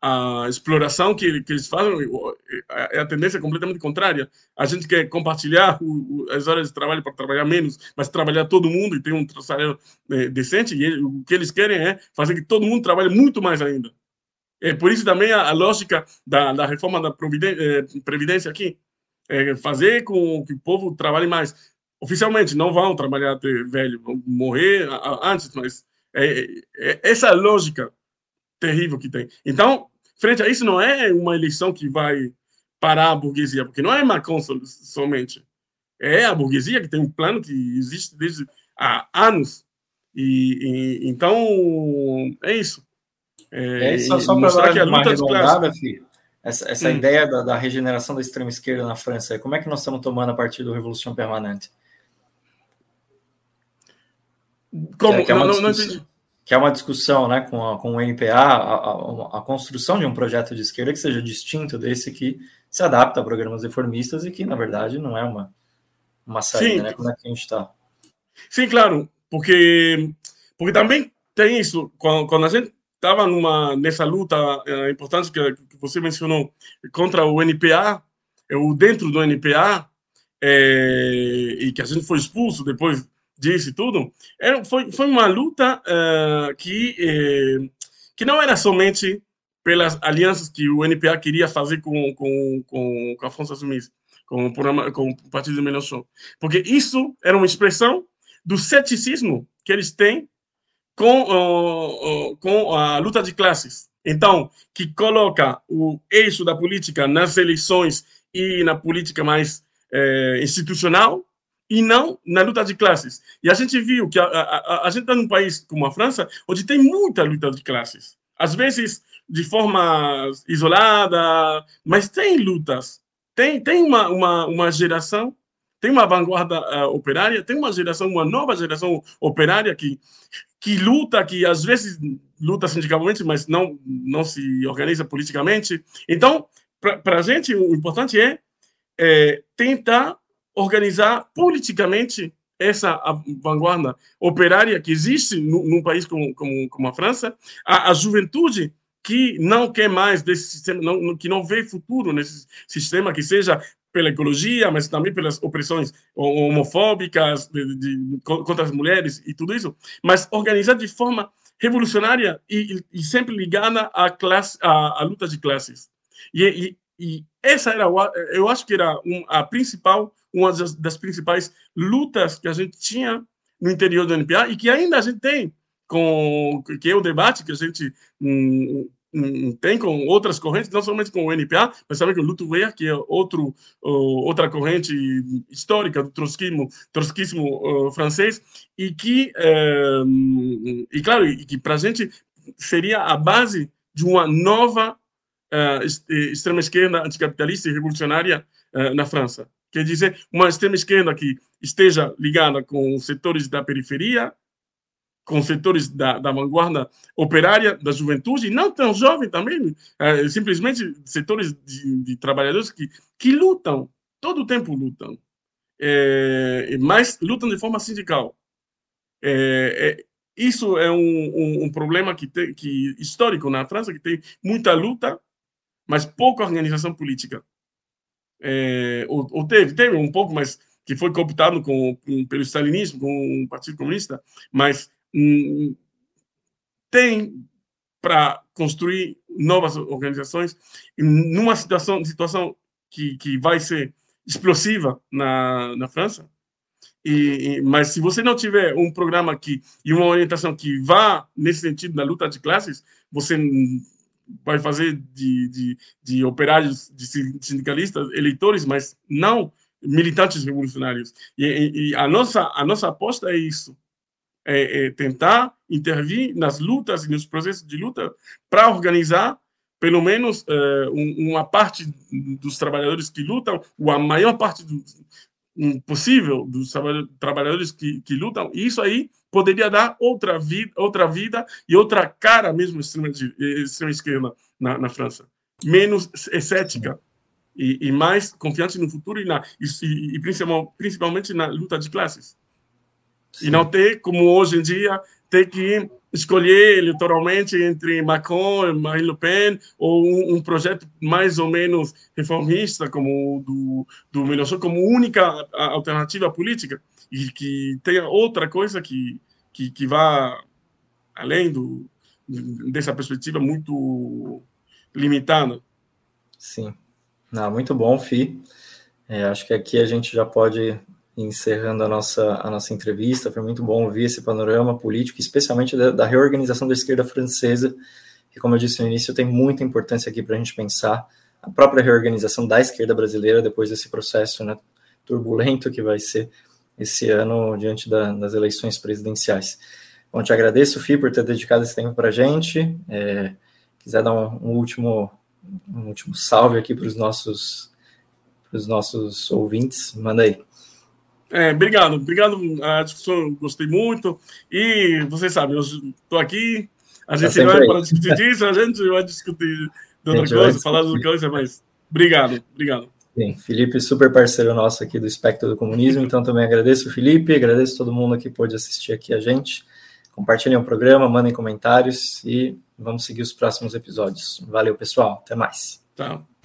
a exploração que, que eles fazem, a, a tendência é completamente contrária. A gente quer compartilhar o, o, as horas de trabalho para trabalhar menos, mas trabalhar todo mundo e ter um salário é, decente, e ele, o que eles querem é fazer que todo mundo trabalhe muito mais ainda. É por isso também a, a lógica da, da reforma da Previdência aqui, é fazer com que o povo trabalhe mais. Oficialmente não vão trabalhar até velho, vão morrer antes, mas é, é essa lógica terrível que tem. Então, frente a isso, não é uma eleição que vai parar a burguesia, porque não é Macron somente, é a burguesia que tem um plano que existe desde há anos. E, e então é isso. É, é só, só para dar uma arredondada, filho. Essa, essa hum. ideia da, da regeneração da extrema-esquerda na França, como é que nós estamos tomando a partir da Revolução Permanente? Como? Que é, não, não, não entendi. Que é uma discussão, né, com, a, com o N P A, a, a, a construção de um projeto de esquerda que seja distinto desse que se adapta a programas reformistas e que, na verdade, não é uma, uma saída, Sim. né? Como é que a gente está? Sim, claro, porque, porque também tem isso, quando, quando a gente estava nessa luta é, importante que, que você mencionou contra o N P A, ou dentro do N P A, é, e que a gente foi expulso depois disso e tudo, era, foi, foi uma luta uh, que, eh, que não era somente pelas alianças que o N P A queria fazer com, com, com, com a França Insoumise, com, com o Partido de Mélenchon, porque isso era uma expressão do ceticismo que eles têm com, uh, uh, com a luta de classes. Então, que coloca o eixo da política nas eleições e na política mais eh, institucional, e não na luta de classes. E a gente viu que a, a, a gente está num país como a França, onde tem muita luta de classes. às vezes de forma isolada, mas tem lutas. Tem, tem uma, uma, uma geração, tem uma vanguarda uh, operária, tem uma geração, uma nova geração operária que, que luta, que às vezes luta sindicalmente, mas não, não se organiza politicamente. Então, para a gente, o importante é, é tentar organizar politicamente essa vanguarda operária que existe num país como, como, como a França, a, a juventude que não quer mais desse sistema, não, que não vê futuro nesse sistema, que seja pela ecologia, mas também pelas opressões homofóbicas de, de, contra as mulheres e tudo isso, mas organizar de forma revolucionária e, e sempre ligada à, classe, à, à luta de classes. E, e, e essa era, eu acho que era um, a principal, uma das, das principais lutas que a gente tinha no interior do N P A e que ainda a gente tem, com, que é o debate que a gente hum, hum, tem com outras correntes, não somente com o N P A, mas também com o Luto Vert, que é outro, uh, outra corrente histórica do trotskismo, trotskismo uh, francês, e que, uh, e claro, e que para a gente seria a base de uma nova uh, extrema-esquerda anticapitalista e revolucionária uh, na França. Quer dizer, uma extrema-esquerda que esteja ligada com os setores da periferia, com setores da, da vanguarda operária, da juventude, e não tão jovem também, é, simplesmente setores de, de trabalhadores que, que lutam, todo o tempo lutam, é, mas lutam de forma sindical. É, é, isso é um, um, um problema que tem, que, histórico na França, que tem muita luta, mas pouca organização política. É, ou, ou teve, teve um pouco, mas que foi cooptado com, com, pelo stalinismo, com o Partido Comunista, mas hum, tem para construir novas organizações numa situação, situação que, que vai ser explosiva na, na França. E, mas se você não tiver um programa que, e uma orientação que vá nesse sentido na luta de classes, você vai fazer de, de, de operários, de sindicalistas, eleitores, mas não militantes revolucionários. E, e, e a, nossa, a nossa aposta é isso, é, é tentar intervir nas lutas e nos processos de luta para organizar, pelo menos, é, um, uma parte dos trabalhadores que lutam, ou a maior parte do, um, possível dos trabalhadores que, que lutam, e isso aí poderia dar outra vida, outra vida e outra cara mesmo extrema, extrema esquerda na, na França. Menos cética e, e mais confiante no futuro e, na, e, e principalmente, principalmente na luta de classes. Sim. E não ter, como hoje em dia, ter que escolher eleitoralmente entre Macron e Marine Le Pen ou um, um projeto mais ou menos reformista como o do, do Mélenchon como única alternativa política e que tenha outra coisa que, que, que vá além do, dessa perspectiva muito limitada. Sim. Não, muito bom, Fih. É, acho que aqui a gente já pode ir encerrando a nossa, a nossa entrevista. Foi muito bom ouvir esse panorama político, especialmente da, da reorganização da esquerda francesa, que, como eu disse no início, tem muita importância aqui para a gente pensar a própria reorganização da esquerda brasileira depois desse processo, né, turbulento que vai ser esse ano diante da, das eleições presidenciais. Bom, te agradeço, Fih, por ter dedicado esse tempo para a gente. É, quiser dar um, um, último, um último salve aqui para os nossos, pros nossos ouvintes, manda aí. É, obrigado, obrigado. A discussão eu gostei muito. E você sabe, eu estou aqui, a gente tá vai para discutir disso, a gente vai discutir de outra coisa, falar de outra coisa, mas obrigado, obrigado. Sim, Felipe, super parceiro nosso aqui do Espectro do Comunismo, então também agradeço o Felipe, agradeço todo mundo que pôde assistir aqui a gente. Compartilhem o programa, mandem comentários e vamos seguir os próximos episódios. Valeu, pessoal. Até mais. Tchau.